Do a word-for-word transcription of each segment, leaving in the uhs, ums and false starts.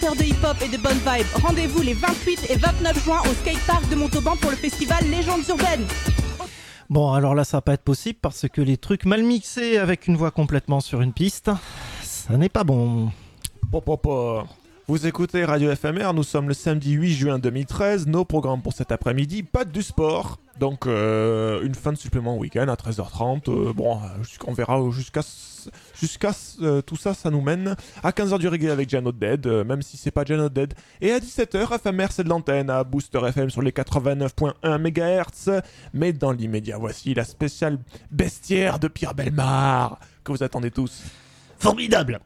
amateurs de hip-hop et de bonnes vibes, rendez-vous les vingt-huit et vingt-neuf juin au skatepark de Montauban pour le festival Légendes urbaines. Bon, alors là, ça va pas être possible parce que les trucs mal mixés avec une voix complètement sur une piste, ça n'est pas bon. Po, po, po. Vous écoutez Radio F M R, nous sommes le samedi huit juin deux mille treize, nos programmes pour cet après-midi, pas du sport, donc euh, une fin de supplément week-end à treize heures trente, euh, bon, on verra jusqu'à, jusqu'à euh, tout ça, ça nous mène à quinze heures du reggae avec Jano Dead, euh, même si c'est pas Jano Dead, et à dix-sept heures, F M R c'est de l'antenne à Booster F M sur les quatre-vingt-neuf virgule un mégahertz, mais dans l'immédiat, voici la spéciale bestiaire de Pierre Bellemare, que vous attendez tous. Formidable.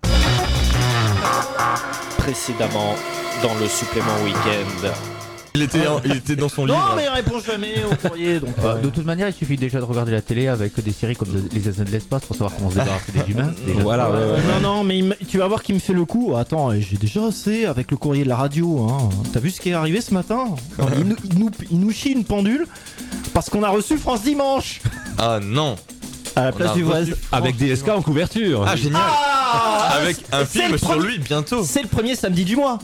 Précédemment dans le supplément week-end. Il était, en, il était dans son non, livre. Non mais il répond jamais au courrier. Donc, euh, ouais. De toute manière, il suffit déjà de regarder la télé avec des séries comme Les Assassins de l'espace pour savoir comment se débarrasser des humains. Voilà, ouais, ouais. Non, non, mais il tu vas voir qu'il me fait le coup. Attends, j'ai déjà assez avec le courrier de la radio. Hein. T'as vu ce qui est arrivé ce matin? il, nous, il, nous, il nous chie une pendule parce qu'on a reçu France Dimanche. Ah non. À la place du voisin. Avec des S K en couverture. Ah génial. Ah, avec un film sur premier... lui bientôt. C'est le premier samedi du mois.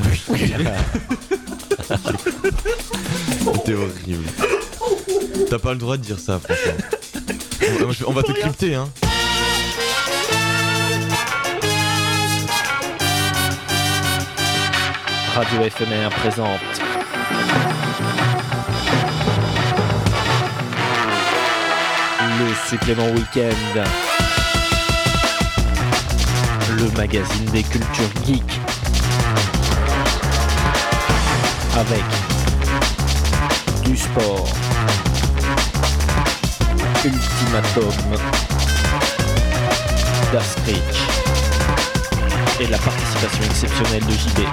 C'était horrible. T'as pas le droit de dire ça, franchement. On, on va te crypter, hein. Radio F M R présente le supplément week-end, le magazine des cultures geeks, avec du sport, Ultimatum, Das Creek et la participation exceptionnelle de J B.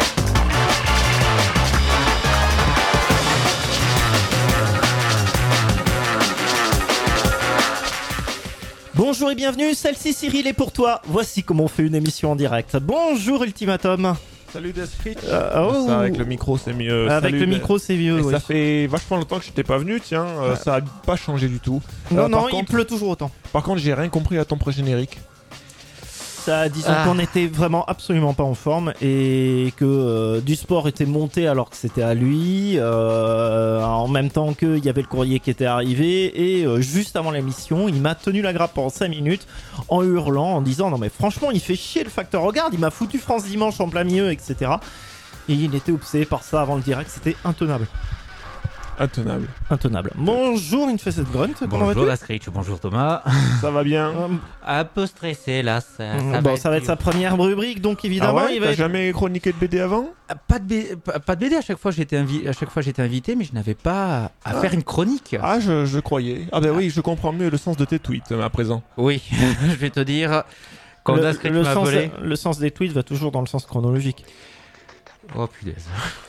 Bonjour et bienvenue, celle-ci Cyril est pour toi. Voici comment on fait une émission en direct. Bonjour Ultimatum. Salut Desfrit. Euh, oh. Ça, avec le micro c'est mieux. Avec Salut, le micro c'est mieux. Et Oui. ça fait vachement longtemps que je t'ai pas venu, tiens, euh, ça a pas changé du tout. Non, Euh, non, par il contre, pleut toujours autant. Par contre, j'ai rien compris à ton pré-générique. Ça, disons Ah. qu'on était vraiment absolument pas en forme et que euh, du sport était monté alors que c'était à lui, euh, en même temps qu'il y avait le courrier qui était arrivé et euh, juste avant l'émission, il m'a tenu la grappe pendant cinq minutes en hurlant, en disant non mais franchement il fait chier le facteur, regarde, il m'a foutu France Dimanche en plein milieu, et cetera. Et il était obsédé par ça avant le direct, c'était intenable. Intenable. Intenable. Bonjour, une facette grunt. Comment Bonjour vas-tu? Das Creek, bonjour Thomas. Ça va bien. Euh, Un peu stressé là. Ça, ça bon, va ça va être sa première rubrique, donc évidemment Ah ouais, il va t'as être... jamais chroniqué de B D avant? Pas de, B... pas de B D, à chaque fois j'étais invi... à chaque fois j'étais invité, mais je n'avais pas à Ah. faire une chronique. Ah, je, je croyais. Ah ben oui, je comprends mieux le sens de tes tweets euh, à présent. Oui, je vais te dire. Quand le, Das Creek le m'a sens, appelé. le sens des tweets va toujours dans le sens chronologique. Oh punaise.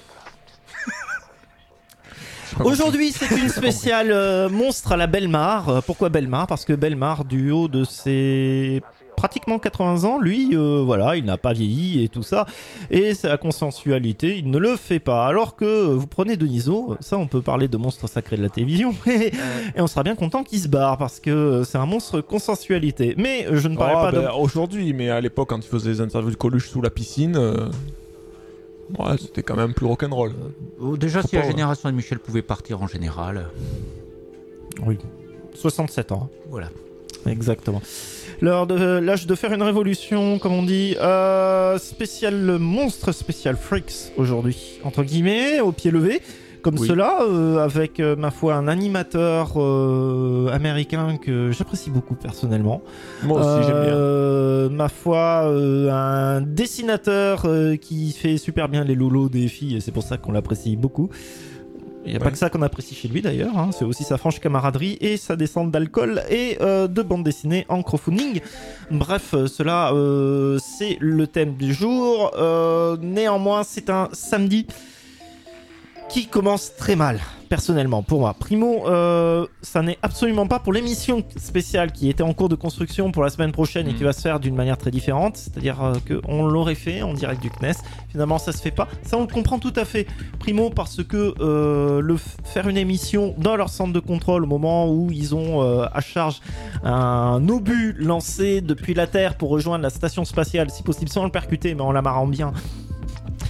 Aujourd'hui, c'est une spéciale euh, monstre à la Bellemare. Euh, pourquoi Bellemare? Parce que Bellemare, du haut de ses pratiquement quatre-vingts ans, lui, euh, voilà, il n'a pas vieilli et tout ça. Et sa consensualité, il ne le fait pas. Alors que euh, vous prenez Denisot, ça, on peut parler de monstre sacré de la télévision. et on sera bien content qu'il se barre parce que euh, c'est un monstre consensualité. Mais euh, je ne parlerai Ah, pas ben, de... aujourd'hui, mais à l'époque, quand il faisait des interviews de Coluche sous la piscine, euh, ouais, c'était quand même plus rock'n'roll. Oh, déjà, Faut si la pas, génération de Michel pouvait partir en général. Oui. soixante-sept ans. Voilà. Exactement. L'heure de, l'âge de faire une révolution, comme on dit. Euh, spécial monstre, spécial freaks aujourd'hui. Entre guillemets, au pied levé. Comme Oui. cela, euh, avec euh, ma foi un animateur euh, américain que j'apprécie beaucoup personnellement. Moi aussi, j'aime bien. Euh, ma foi, euh, un dessinateur euh, qui fait super bien les lolos des filles et c'est pour ça qu'on l'apprécie beaucoup. Il n'y a Ouais. pas que ça qu'on apprécie chez lui d'ailleurs, hein. C'est aussi sa franche camaraderie et sa descente d'alcool et euh, de bande dessinée en crowdfunding. Bref, euh, cela euh, c'est le thème du jour. Euh, néanmoins, c'est un samedi qui commence très mal, personnellement, pour moi. Primo, euh, ça n'est absolument pas pour l'émission spéciale qui était en cours de construction pour la semaine prochaine et qui va se faire d'une manière très différente. C'est-à-dire euh, qu'on l'aurait fait en direct du C N E S. Finalement, ça se fait pas. Ça, on le comprend tout à fait. Primo, parce que euh, le f- faire une émission dans leur centre de contrôle au moment où ils ont euh, à charge un obus lancé depuis la Terre pour rejoindre la station spatiale, si possible sans le percuter, mais en l'amarrant bien.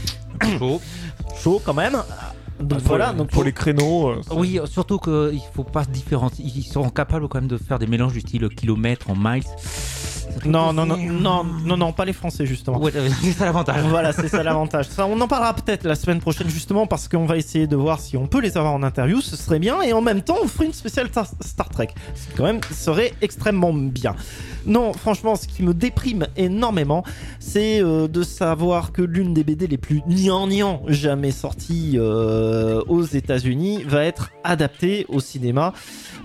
Chaud. Chaud quand même. Donc Pour voilà, les- donc pour les créneaux. euh, ça- Oui, surtout qu'il faut pas se différencier. Ils sont capables quand même de faire des mélanges du style kilomètre en miles. non, non, non, non, non, non, pas les Français justement. Ouais, c'est ça l'avantage. Voilà, c'est ça l'avantage. Ça, on en parlera peut-être la semaine prochaine justement parce qu'on va essayer de voir si on peut les avoir en interview, ce serait bien. Et en même temps, on ferait une spéciale Star, Star Trek, ce qui quand même serait extrêmement bien. Non, franchement, ce qui me déprime énormément, c'est euh, de savoir que l'une des B D les plus gnangnang jamais sorties euh, aux États-Unis va être adaptée au cinéma.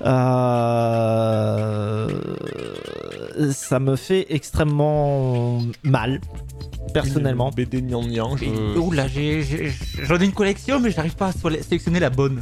Euh... Ça me fait extrêmement mal, personnellement. Une B D Nian Nian. je- Et- Oula, j'ai- j'ai- j'en ai une collection, mais j'arrive pas à so- sélectionner la bonne.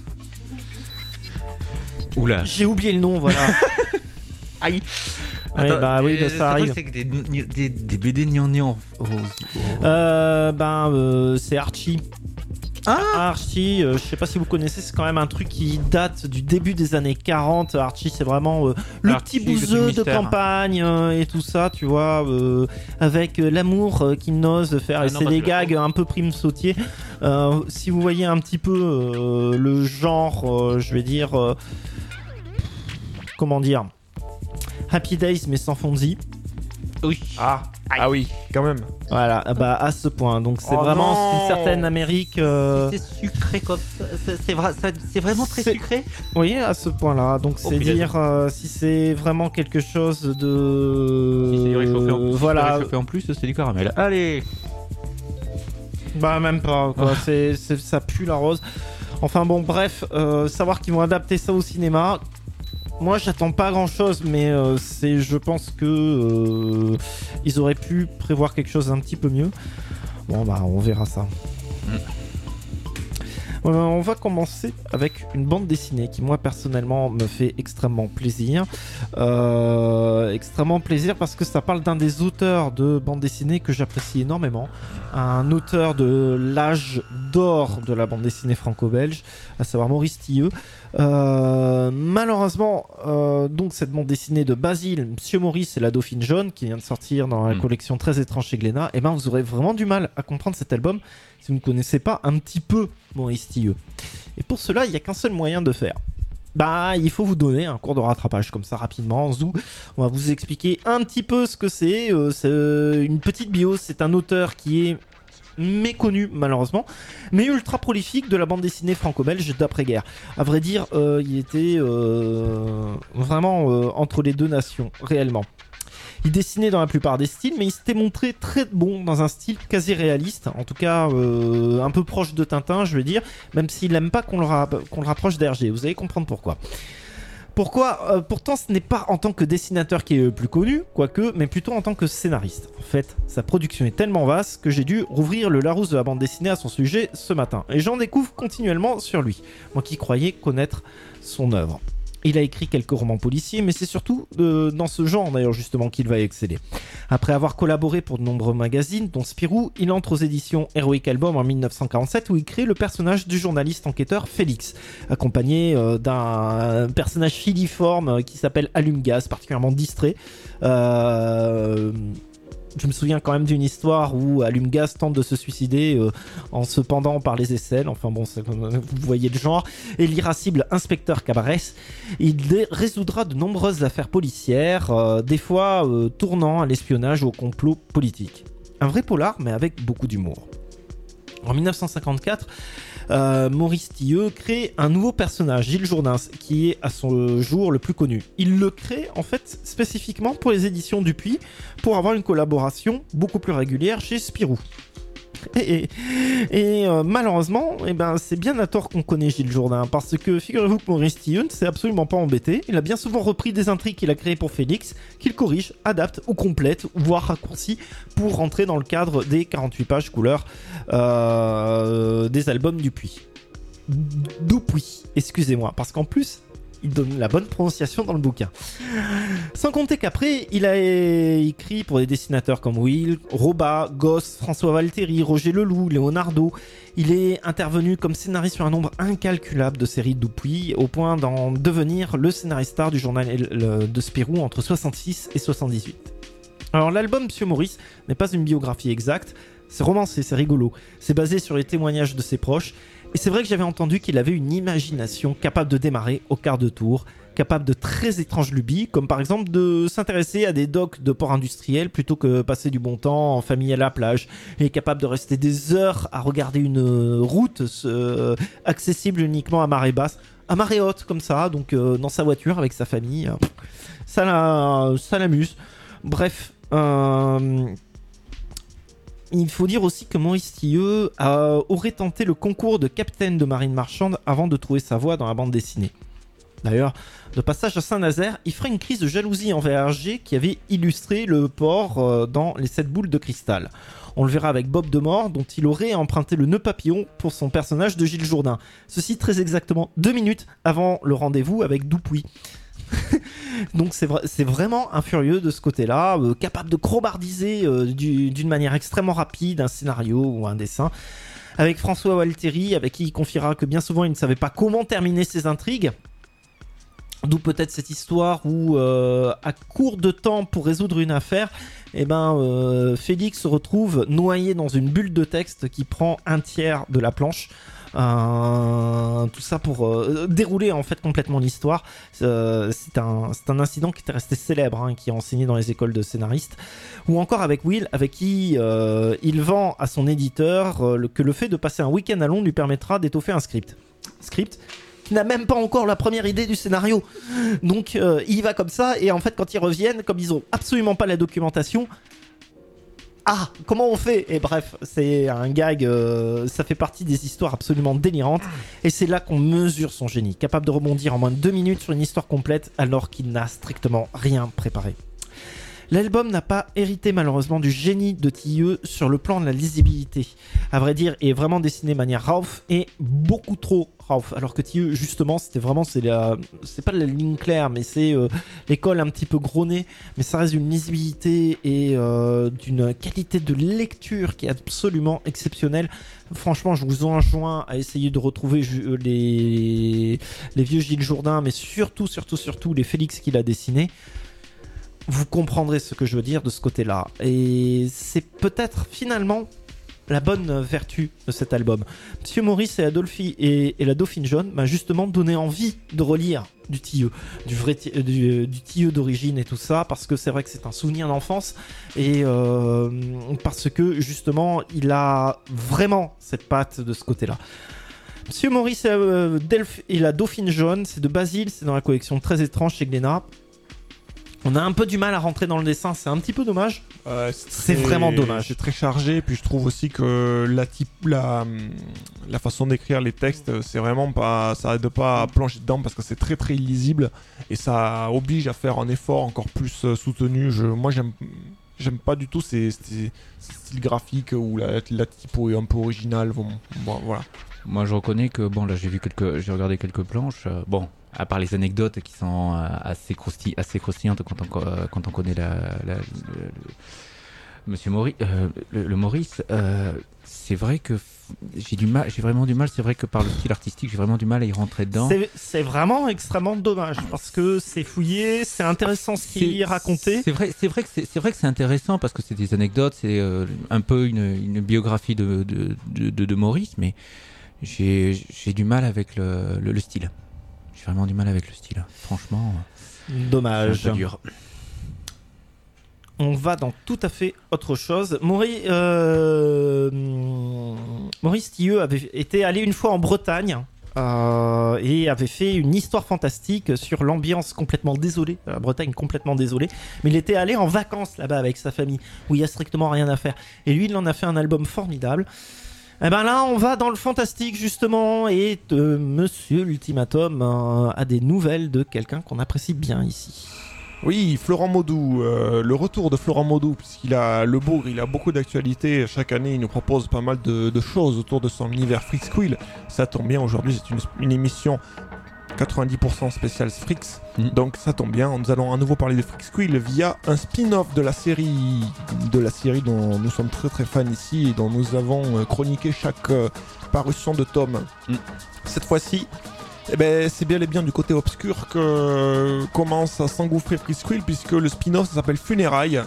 Oula. J'ai oublié le nom, voilà. Aïe. Ouais, bah oui, euh, ça le arrive. truc, c'est que des, des, des B D gnangnang. Oh, oh. Euh, ben, euh, c'est Archie. Ah Archie, euh, je sais pas si vous connaissez, c'est quand même un truc qui date du début des années quarante. Archie, c'est vraiment euh, le Archie, petit le bouseux de mystère. campagne euh, et tout ça, tu vois, euh, avec euh, l'amour euh, qu'il n'ose faire. Ah et non, c'est bah, des je- gags un peu prime sautier. Euh, si vous voyez un petit peu euh, le genre, euh, je vais dire, euh, comment dire, Happy Days mais sans Fonzie. Oui. Ah, ah oui, quand même. Voilà, bah à ce point. Donc c'est Oh vraiment non. une certaine Amérique. euh, C'est sucré comme ça. C'est- C'est vra- ça- c'est vraiment très C'est- sucré. Oui, à ce point-là. Donc Oh, c'est punaise. dire euh, si c'est vraiment quelque chose de. Si c'est du réchauffé en plus, si c'est Voilà. du réchauffé en plus, c'est du caramel. Allez. Bah même pas. Quoi. Ah. C'est, c'est- ça pue la rose. Enfin bon, bref, euh, savoir qu'ils vont adapter ça au cinéma. Moi, j'attends pas grand-chose, mais euh, c'est, je pense que euh, ils auraient pu prévoir quelque chose d'un petit peu mieux. Bon bah, on verra ça. Euh, on va commencer avec une bande dessinée qui moi personnellement me fait extrêmement plaisir. Euh, extrêmement plaisir parce que ça parle d'un des auteurs de bande dessinée que j'apprécie énormément. Un auteur de l'âge d'or de la bande dessinée franco-belge, à savoir Maurice Tilleux. Euh, malheureusement, euh, donc cette bande dessinée de Basile, Monsieur Maurice et la Dauphine jaune, qui vient de sortir dans la Mm. collection Très étrange chez Glénat, et ben vous aurez vraiment du mal à comprendre cet album si vous ne connaissez pas un petit peu Maurice Tilleux. Et pour cela, il n'y a qu'un seul moyen de faire. Bah, il faut vous donner un cours de rattrapage comme ça rapidement. Zou, on va vous expliquer un petit peu ce que c'est. Euh, c'est euh, une petite bio. C'est un auteur qui est méconnu malheureusement, mais ultra prolifique de la bande dessinée franco-belge d'après-guerre. À vrai dire, euh, il était euh, vraiment euh, entre les deux nations, réellement. Il dessinait dans la plupart des styles, mais il s'était montré très bon dans un style quasi réaliste, en tout cas euh, un peu proche de Tintin, je veux dire, même s'il n'aime pas qu'on le, ra- qu'on le rapproche d'Hergé. Vous allez comprendre pourquoi. Pourquoi euh, Pourtant, ce n'est pas en tant que dessinateur qui est le plus connu, quoique, mais plutôt en tant que scénariste. En fait, sa production est tellement vaste que j'ai dû rouvrir le Larousse de la bande dessinée à son sujet ce matin. Et j'en découvre continuellement sur lui, moi qui croyais connaître son œuvre. Il a écrit quelques romans policiers, mais c'est surtout euh, dans ce genre d'ailleurs justement qu'il va exceller. Après avoir collaboré pour de nombreux magazines, dont Spirou, il entre aux éditions Heroic Album en mille neuf cent quarante-sept où il crée le personnage du journaliste enquêteur Félix, accompagné euh, d'un personnage filiforme euh, qui s'appelle Allume-Gaz, particulièrement distrait. Euh... Je me souviens quand même d'une histoire où Allume-Gaz tente de se suicider euh, en se pendant par les aisselles. Enfin bon, c'est- vous voyez le genre. Et l'irascible inspecteur Cabarès, il dé- résoudra de nombreuses affaires policières, euh, des fois euh, tournant à l'espionnage ou au complot politique. Un vrai polar, mais avec beaucoup d'humour. En mille neuf cent cinquante-quatre, euh, Maurice Tilleux crée un nouveau personnage, Gilles Jourdain, qui est à son jour le plus connu. Il le crée en fait spécifiquement pour les éditions Dupuis, pour avoir une collaboration beaucoup plus régulière chez Spirou. Et, et, et, euh, malheureusement, eh ben, c'est bien à tort qu'on connaît Gilles Jourdain, parce que figurez-vous que Maurice Tilleux ne s'est absolument pas embêté. Il a bien souvent repris des intrigues qu'il a créées pour Félix, qu'il corrige, adapte ou complète, voire raccourcit pour rentrer dans le cadre des quarante-huit pages couleurs euh, des albums Dupuis. Dupuis, excusez-moi, parce qu'en plus, il donne la bonne prononciation dans le bouquin. Sans compter qu'après, il a écrit pour des dessinateurs comme Will, Robat, Goss, François Valteri, Roger Leloup, Leonardo. Il est intervenu comme scénariste sur un nombre incalculable de séries Dupuis, au point d'en devenir le scénariste star du journal de Spirou entre soixante-six et soixante-dix-huit. Alors l'album Monsieur Maurice n'est pas une biographie exacte, C'est romancé, c'est rigolo. C'est basé sur les témoignages de ses proches. Et c'est vrai que j'avais entendu qu'il avait une imagination capable de démarrer au quart de tour, capable de très étranges lubies, comme par exemple de s'intéresser à des docks de port industriel plutôt que passer du bon temps en famille à la plage, et capable de rester des heures à regarder une route euh, accessible uniquement à marée basse, à marée haute comme ça, donc euh, dans sa voiture avec sa famille. Euh, ça, la, ça l'amuse. Bref, euh, il faut dire aussi que Maurice Tilleux euh, aurait tenté le concours de capitaine de marine marchande avant de trouver sa voie dans la bande dessinée. D'ailleurs, de passage à Saint-Nazaire, il ferait une crise de jalousie envers Hergé qui avait illustré le port euh, dans Les sept boules de cristal. On le verra avec Bob Demore, dont il aurait emprunté le nœud papillon pour son personnage de Gilles Jourdain. Ceci très exactement deux minutes avant le rendez-vous avec Dupuis. Donc c'est, vra- c'est vraiment un furieux de ce côté-là, euh, capable de crobardiser euh, du, d'une manière extrêmement rapide un scénario ou un dessin. Avec François Walteri, avec qui il confiera que bien souvent il ne savait pas comment terminer ses intrigues. D'où peut-être cette histoire où, euh, à court de temps pour résoudre une affaire, eh ben, euh, Félix se retrouve noyé dans une bulle de texte qui prend un tiers de la planche. Euh, tout ça pour euh, dérouler en fait complètement l'histoire. Euh, c'est, un, c'est un incident qui était resté célèbre, hein, qui est enseigné dans les écoles de scénaristes. Ou encore avec Will, avec qui euh, il vend à son éditeur euh, le, que le fait de passer un week-end à Londres lui permettra d'étoffer un script. Script qui n'a même pas encore la première idée du scénario. Donc euh, il y va comme ça, et en fait quand ils reviennent, comme ils ont absolument pas la documentation, ah, comment on fait ? Et bref, c'est un gag, euh, ça fait partie des histoires absolument délirantes, et c'est là qu'on mesure son génie, capable de rebondir en moins de deux minutes sur une histoire complète alors qu'il n'a strictement rien préparé. L'album n'a pas hérité malheureusement du génie de Tilleux sur le plan de la lisibilité. À vrai dire, est vraiment dessiné de manière Ralph, et beaucoup trop Ralph. Alors que Tilleux, justement, c'était vraiment, c'est, la, c'est pas la ligne claire, mais c'est euh, l'école un petit peu gros nez, mais ça reste d'une lisibilité et euh, d'une qualité de lecture qui est absolument exceptionnelle. Franchement, je vous enjoins à essayer de retrouver ju- les, les vieux Gilles Jourdain, mais surtout, surtout, surtout les Félix qu'il a dessinés. Vous comprendrez ce que je veux dire de ce côté-là. Et c'est peut-être finalement la bonne vertu de cet album. Monsieur Maurice et, Adolphi et, et la Dauphine Jaune m'a justement donné envie de relire du Tilleux, du vrai ti- du, du Tilleux d'origine et tout ça, parce que c'est vrai que c'est un souvenir d'enfance, et euh, parce que justement il a vraiment cette patte de ce côté-là. Monsieur Maurice et, euh, Delph- et la Dauphine Jaune, c'est de Basile, c'est dans la collection Très étrange chez Glénat. On a un peu du mal à rentrer dans le dessin, c'est un petit peu dommage. Euh, c'est, C'est très- vraiment dommage. C'est très chargé, puis je trouve aussi que la, type, la, la façon d'écrire les textes, c'est vraiment pas, ça aide pas à plonger dedans parce que c'est très très illisible et ça oblige à faire un effort encore plus euh, soutenu. Je, moi j'aime, j'aime pas du tout ces, ces, ces styles graphiques où la, la typo est un peu originale. Bon, bon, voilà. Moi, je reconnais que bon, là, j'ai vu quelques, j'ai regardé quelques planches. euh, bon, à part les anecdotes qui sont euh, assez, croustilles, assez croustillantes quand on, euh, quand on connaît la, la- le, le- Monsieur Maurice, euh, le, le Maurice, euh, c'est vrai que f- j'ai du mal, j'ai vraiment du mal. C'est vrai que par le style artistique, j'ai vraiment du mal à y rentrer dedans. C'est, c'est vraiment extrêmement dommage, parce que c'est fouillé, c'est intéressant ce qui est raconté. C'est vrai, c'est vrai que c'est, c'est vrai que c'est intéressant parce que c'est des anecdotes, c'est euh, un peu une, une biographie de de, de, de, de Maurice, mais j'ai, j'ai du mal avec le, le, le style. J'ai vraiment du mal avec le style. Franchement, Dommage. c'est un peu dur. On va dans tout à fait autre chose. Maurice, euh, Maurice Tilleux avait été allé une fois en Bretagne euh, et avait fait une histoire fantastique sur l'ambiance complètement désolée, la Bretagne complètement désolée. Mais il était allé en vacances là-bas avec sa famille, où il y a strictement rien à faire. Et lui, il en a fait un album formidable. Et ben là, on va dans le fantastique justement, et euh, Monsieur l'Ultimatum euh, a des nouvelles de quelqu'un qu'on apprécie bien ici. Oui, Florent Maudou, euh, le retour de Florent Maudou, puisqu'il a le bourg, il a beaucoup d'actualités. Chaque année, il nous propose pas mal de, de choses autour de son univers Frix Quill. Ça tombe bien, aujourd'hui, c'est une, une émission quatre-vingt-dix pour cent spéciale Frix. Mm. Donc ça tombe bien, nous allons à nouveau parler de Frix Quill via un spin-off de la série, de la série dont nous sommes très très fans ici et dont nous avons euh, chroniqué chaque euh, parution de tome. Mm. Cette fois-ci, eh ben, c'est bien et bien du côté obscur que commence à s'engouffrer Frix Quill, puisque le spin-off ça s'appelle Funérailles.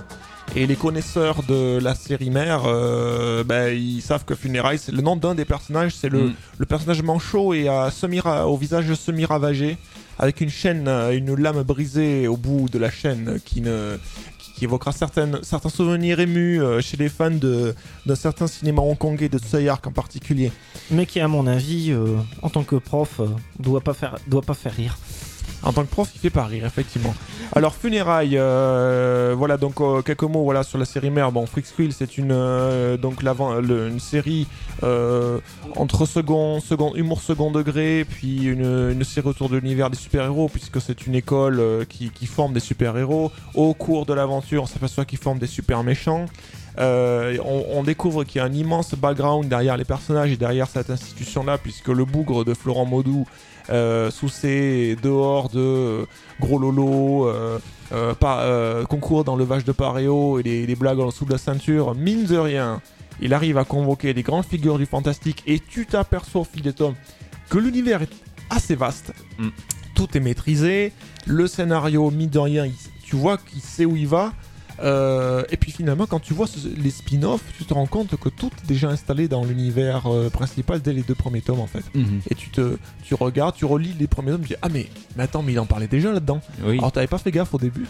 Et les connaisseurs de la série mère, euh, bah, ils savent que Funérailles, c'est le nom d'un des personnages, c'est le, Mm. le personnage manchot et à semi au visage semi-ravagé, avec une chaîne, une lame brisée au bout de la chaîne qui ne qui, qui évoquera certaines, certains souvenirs émus euh, chez les fans de, de certains cinémas hongkongais, de Tsui Hark en particulier. Mais qui, à mon avis, euh, en tant que prof, euh, doit pas faire, doit pas faire rire. En tant que prof, il fait pas rire, effectivement. Alors, Funérailles, euh, voilà, donc euh, quelques mots voilà, sur la série mère. Bon, Freaksquill, c'est une, euh, donc, le, une série euh, entre second, second, humour second degré, puis une, une série autour de l'univers des super-héros, puisque c'est une école euh, qui, qui forme des super-héros. Au cours de l'aventure, on s'aperçoit qu'ils forment des super méchants. Euh, on, on découvre qu'il y a un immense background derrière les personnages et derrière cette institution-là, puisque le bougre de Florent Maudou, Euh, sous ses dehors de euh, gros lolo, euh, euh, pas, euh, concours dans le vache de Paréo et les, les blagues en dessous de la ceinture, mine de rien, il arrive à convoquer des grandes figures du fantastique et tu t'aperçois au fil des tomes que l'univers est assez vaste. Mm. Tout est maîtrisé, le scénario, mine de rien, il, tu vois qu'il sait où il va. Euh, et puis finalement, quand tu vois ce, les spin-offs, tu te rends compte que tout est déjà installé dans l'univers euh, principal dès les deux premiers tomes en fait. Mhm. Et tu te, tu regardes, tu relis les premiers tomes, tu dis ah mais, mais attends, mais il en parlait déjà là-dedans. Oui. Alors t'avais pas fait gaffe au début.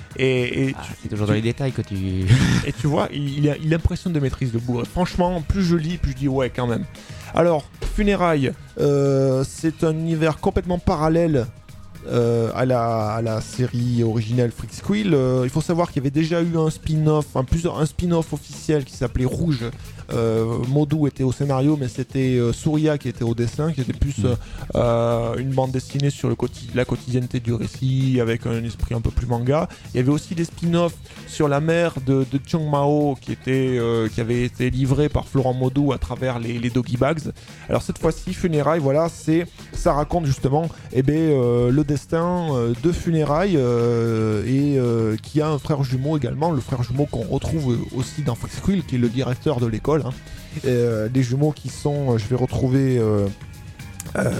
Et, et Ah, tu, c'est toujours dans les détails que tu. et tu vois, il, il, a, il impressionne de maîtrise de bourre. Franchement, plus je lis, plus je dis ouais quand même. Alors, Funérailles, euh, c'est un univers complètement parallèle. Euh, à, la, à la série originelle Freaksquill. Euh, il faut savoir qu'il y avait déjà eu un spin-off, un, plusieurs, un spin-off officiel qui s'appelait Rouge. Euh, Maudou était au scénario, mais c'était euh, Souria qui était au dessin, qui était plus euh, euh, une bande dessinée sur le quotidi- la quotidienneté du récit, avec un esprit un peu plus manga. Il y avait aussi des spin-offs sur la mère de, de Chong Mao, qui, était, euh, qui avait été livré par Florent Maudou à travers les, les Doggy Bags. Alors cette fois-ci, Funérailles, voilà, c'est, ça raconte justement eh ben, euh, le destin euh, de Funérailles euh, et euh, qui a un frère jumeau également, le frère jumeau qu'on retrouve aussi dans Freaksquill, qui est le directeur de l'école. Hein. Et, euh, les jumeaux qui sont, je vais retrouver euh, euh,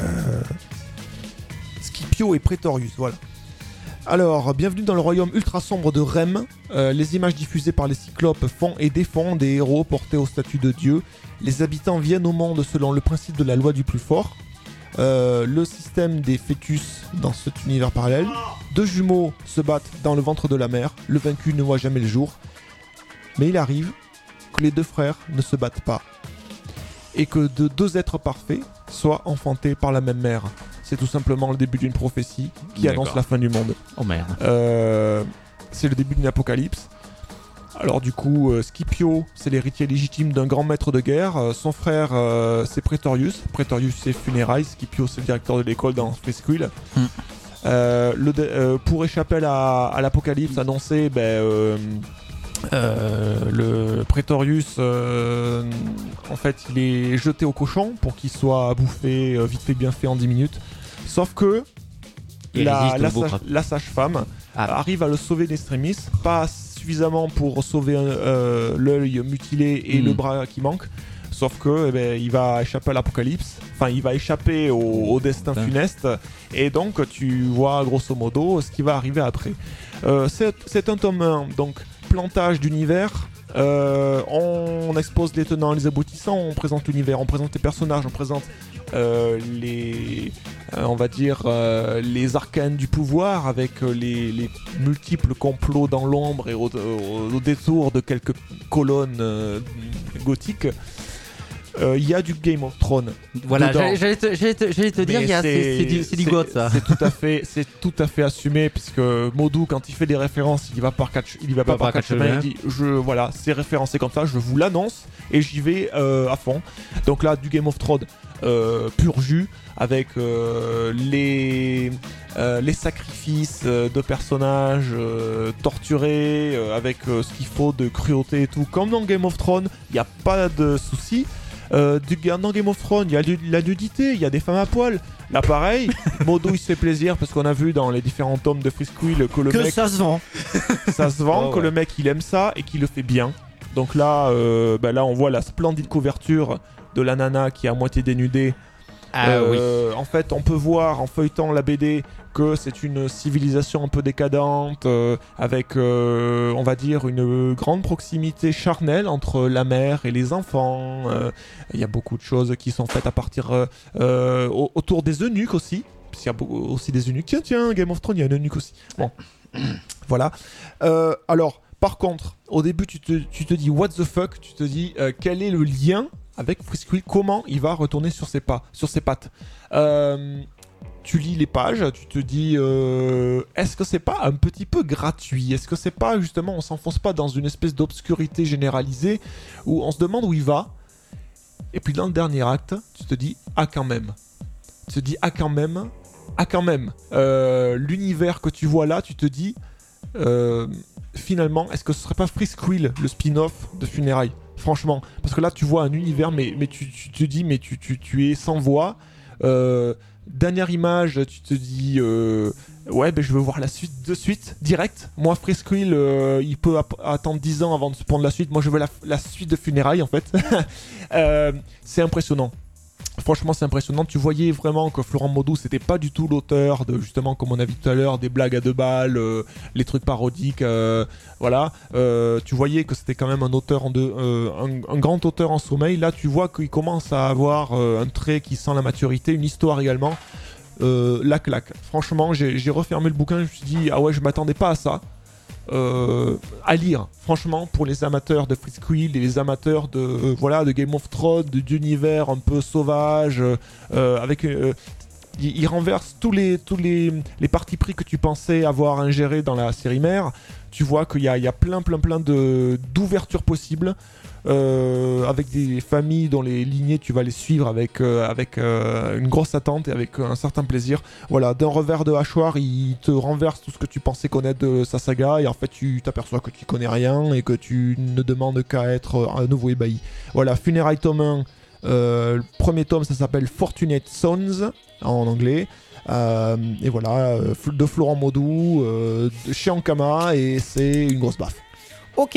Scipio et Praetorius, voilà. Alors, bienvenue dans le royaume ultra sombre de Rem. Euh, les images diffusées par les cyclopes font et défendent des héros portés au statut de dieu. Les habitants viennent au monde selon le principe de la loi du plus fort. Euh, le système des fœtus dans cet univers parallèle. Deux jumeaux se battent dans le ventre de la mer. Le vaincu ne voit jamais le jour. Mais il arrive que les deux frères ne se battent pas. Et que de deux êtres parfaits soient enfantés par la même mère. C'est tout simplement le début d'une prophétie qui D'accord. annonce la fin du monde. Oh merde. Euh, c'est le début d'une apocalypse. Alors du coup, euh, Scipio, c'est l'héritier légitime d'un grand maître de guerre. Euh, son frère, euh, c'est Praetorius. Praetorius, c'est Funérailles. Scipio, c'est le directeur de l'école dans Freaksquill. Mm. Euh, le de- euh, pour échapper à, la- à l'apocalypse annoncée, ben, euh, euh, le Praetorius, euh, en fait, il est jeté au cochon pour qu'il soit bouffé euh, vite fait bien fait en dix minutes. Sauf que Il la, résiste au la, beau sage- crap. la sage-femme Ah. arrive à le sauver d'extrémis, pas suffisamment pour sauver euh, l'œil mutilé et Mm. le bras qui manque. Sauf que eh ben, il va échapper à l'apocalypse, enfin il va échapper au, au destin Putain. funeste, et donc tu vois grosso modo ce qui va arriver après. Euh, c'est, c'est un tome un, donc plantage d'univers. Euh, on expose les tenants, les aboutissants, on présente l'univers, on présente les personnages, on présente euh, les, euh, on va dire euh, les arcanes du pouvoir avec euh, les, les multiples complots dans l'ombre et au, au- au détour de quelques colonnes euh, gothiques. Euh, Il y a du Game of Thrones. Voilà, dedans. j'allais, j'allais te, j'allais te- j'allais te dire, Mais il y a- c'est, c'est du, c'est du goth, ça. C'est tout à fait, c'est tout à fait assumé puisque Maudou, quand il fait des références, il y va par quatre, il y va pas Pas par par quatre quatre chemins. Il chemins. dit, je, voilà, c'est référencé comme ça, je vous l'annonce et j'y vais euh, à fond. Donc là, du Game of Thrones euh, pur jus avec euh, les euh, les sacrifices euh, de personnages euh, torturés euh, avec euh, ce qu'il faut de cruauté et tout. Comme dans Game of Thrones, il n'y a pas de souci. Euh, du, dans Game of Thrones, il y a de la nudité, il y a des femmes à poil. Là, pareil, Modo il se fait plaisir parce qu'on a vu dans les différents tomes de Freaksquill que le Que mec, ça se vend. ça se vend, Oh, que ouais. le mec il aime ça et qu'il le fait bien. Donc là, euh, bah là, on voit la splendide couverture de la nana qui est à moitié dénudée Ah Euh, En fait, on peut voir en feuilletant la B D que c'est une civilisation un peu décadente, euh, avec, euh, on va dire, une grande proximité charnelle entre la mère et les enfants. Euh, Il y a beaucoup de choses qui sont faites à partir euh, euh, au- autour des eunuques aussi. Parce qu'il y a beaucoup- aussi des eunuques. Tiens, tiens, Game of Thrones, il y a un eunuque aussi. Bon, voilà. Euh, alors, par contre, au début, tu te, tu te dis what the fuck, tu te dis euh, quel est le lien avec Frisquill, comment il va retourner sur ses pas, sur ses pattes. Euh, tu lis les pages, tu te dis euh, est-ce que c'est pas un petit peu gratuit? Est-ce que c'est pas justement, on s'enfonce pas dans une espèce d'obscurité généralisée où on se demande où il va? Et puis dans le dernier acte, tu te dis ah quand même. Tu te dis ah quand même, ah quand même. Euh, l'univers que tu vois là, tu te dis euh, finalement, est-ce que ce serait pas Frisquill le spin-off de Funérailles? Franchement, parce que là tu vois un univers, mais, mais tu, tu te dis, mais tu, tu, tu es sans voix. Euh, dernière image, tu te dis, euh, ouais, ben je veux voir la suite de suite, direct. Moi, Frisquill, euh, il peut ap- attendre dix ans avant de se prendre la suite. Moi, je veux la, la suite de Funérailles, en fait. euh, c'est impressionnant. Franchement, c'est impressionnant. Tu voyais vraiment que Florent Maudou, c'était pas du tout l'auteur de, justement, comme on a vu tout à l'heure, des blagues à deux balles, euh, les trucs parodiques, euh, voilà. Euh, tu voyais que c'était quand même un auteur, en deux, euh, un, un grand auteur en sommeil. Là, tu vois qu'il commence à avoir euh, un trait qui sent la maturité, une histoire également. Euh, la claque. Franchement, j'ai, j'ai refermé le bouquin, je me suis dit, ah ouais, je m'attendais pas à ça. Euh, à lire, franchement, pour les amateurs de Frisquill et les amateurs de euh, voilà de Game of Thrones, de- d'univers un peu sauvage, euh, avec euh, il, il renverse tous les tous les, les partis pris que tu pensais avoir ingérés dans la série mère. Tu vois qu'il y a, il y a plein plein plein de d'ouvertures possibles. Euh, avec des familles dont les lignées tu vas les suivre avec, euh, avec euh, une grosse attente et avec un certain plaisir. Voilà, d'un revers de hachoir, il te renverse tout ce que tu pensais connaître de sa saga et en fait tu t'aperçois que tu connais rien et que tu ne demandes qu'à être à nouveau ébahi. Voilà, Funérailles tome un, euh, le premier tome ça s'appelle Fortunate Sons en anglais. Euh, et voilà, euh, de Florent Maudou, euh, de chez Ankama, et c'est une grosse baffe. Ok.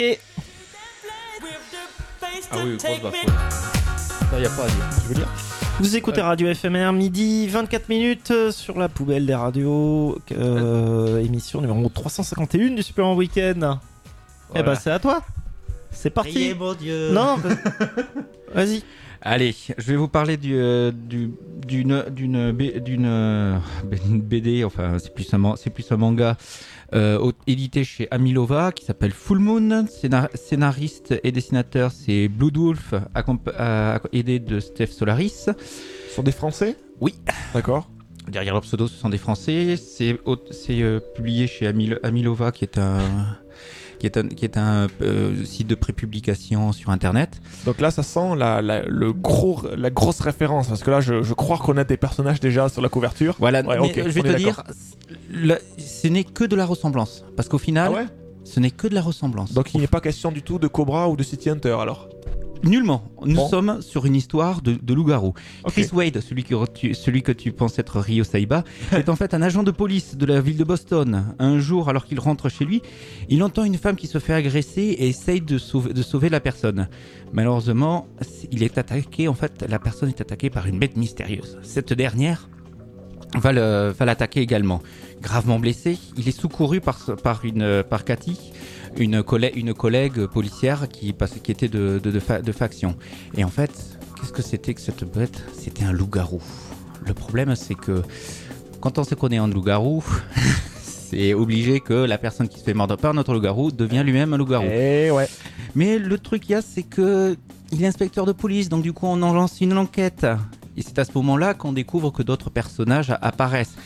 Ah oui, grosse baffe. Ouais. Ça, y a pas à dire. Je veux dire. Vous écoutez Radio F M R, midi vingt-quatre minutes euh, sur la poubelle des radios. Euh, émission numéro trois cent cinquante et un du Super en Week-end. Voilà. Eh ben, c'est à toi. C'est parti. Priez, mon Dieu. Non, vas-y. Allez, je vais vous parler du, euh, du, d'une, d'une, B- d'une euh, B D, enfin c'est plus un, man- c'est plus un manga euh, au- édité chez Amilova qui s'appelle Full Moon. Scénar- scénariste et dessinateur c'est Blood Wolf, accomp- euh, aidé de Steph Solaris. Ce sont des Français? Oui. D'accord. Derrière leur pseudo, ce sont des Français. C'est, au- c'est euh, publié chez Amil- Amilova qui est un... qui est un, qui est un euh, site de prépublication sur internet. Donc là, ça sent la, la, le gros, la grosse référence, parce que là, je, je crois reconnaître des personnages déjà sur la couverture. Voilà, Ouais, mais ok, je vais on est te dire, d'accord. le- ce n'est que de la ressemblance. Parce qu'au final, Ah ouais? ce n'est que de la ressemblance. Donc il n'est pas question du tout de Cobra ou de City Hunter alors. Nullement. Nous Bon. sommes sur une histoire de, de loup-garou. Ok. Chris Wade, celui que, tu, celui que tu penses être Ryo Saiba, est en fait un agent de police de la ville de Boston. Un jour, alors qu'il rentre chez lui, il entend une femme qui se fait agresser et essaye de sauver, de sauver la personne. Malheureusement, il est attaqué, en fait, la personne est attaquée par une bête mystérieuse. Cette dernière va, le, va l'attaquer également. Gravement blessé, il est secouru par, par, une, par Cathy, une, collè- une collègue policière qui, passe- qui était de, de, de, fa- de faction. Et en fait, qu'est-ce que c'était que cette bête? C'était un loup-garou. Le problème, c'est que quand on se connaît en loup-garou, c'est obligé que la personne qui se fait mordre par notre loup-garou devient lui-même un loup-garou. Eh ouais. Mais le truc qu'il y a, c'est que il est inspecteur de police, donc du coup on en lance une enquête. Et c'est à ce moment-là qu'on découvre que d'autres personnages a- apparaissent.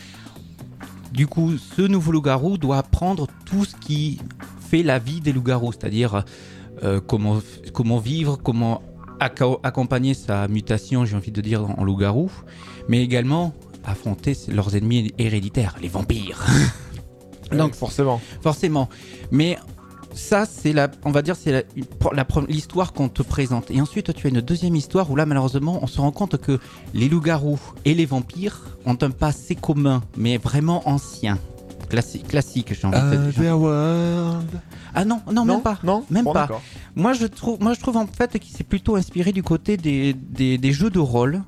Du coup, ce nouveau loup-garou doit apprendre tout ce qui fait la vie des loups-garous, c'est-à-dire euh, comment, comment vivre, comment acco- accompagner sa mutation, j'ai envie de dire, en loup-garou, mais également affronter leurs ennemis héréditaires, les vampires. Donc Donc, forcément. forcément. Mais ça, c'est la, on va dire, c'est la, la, l'histoire qu'on te présente. Et ensuite, tu as une deuxième histoire où là, malheureusement, on se rend compte que les loups-garous et les vampires ont un passé commun, mais vraiment ancien. Classi- classique, j'ai envie de dire. Underworld. Ah non, non, même pas. Non, Même Bon, pas. d'accord. Moi je, trouve, moi, je trouve en fait qu'il s'est plutôt inspiré du côté des, des, des jeux de rôle qui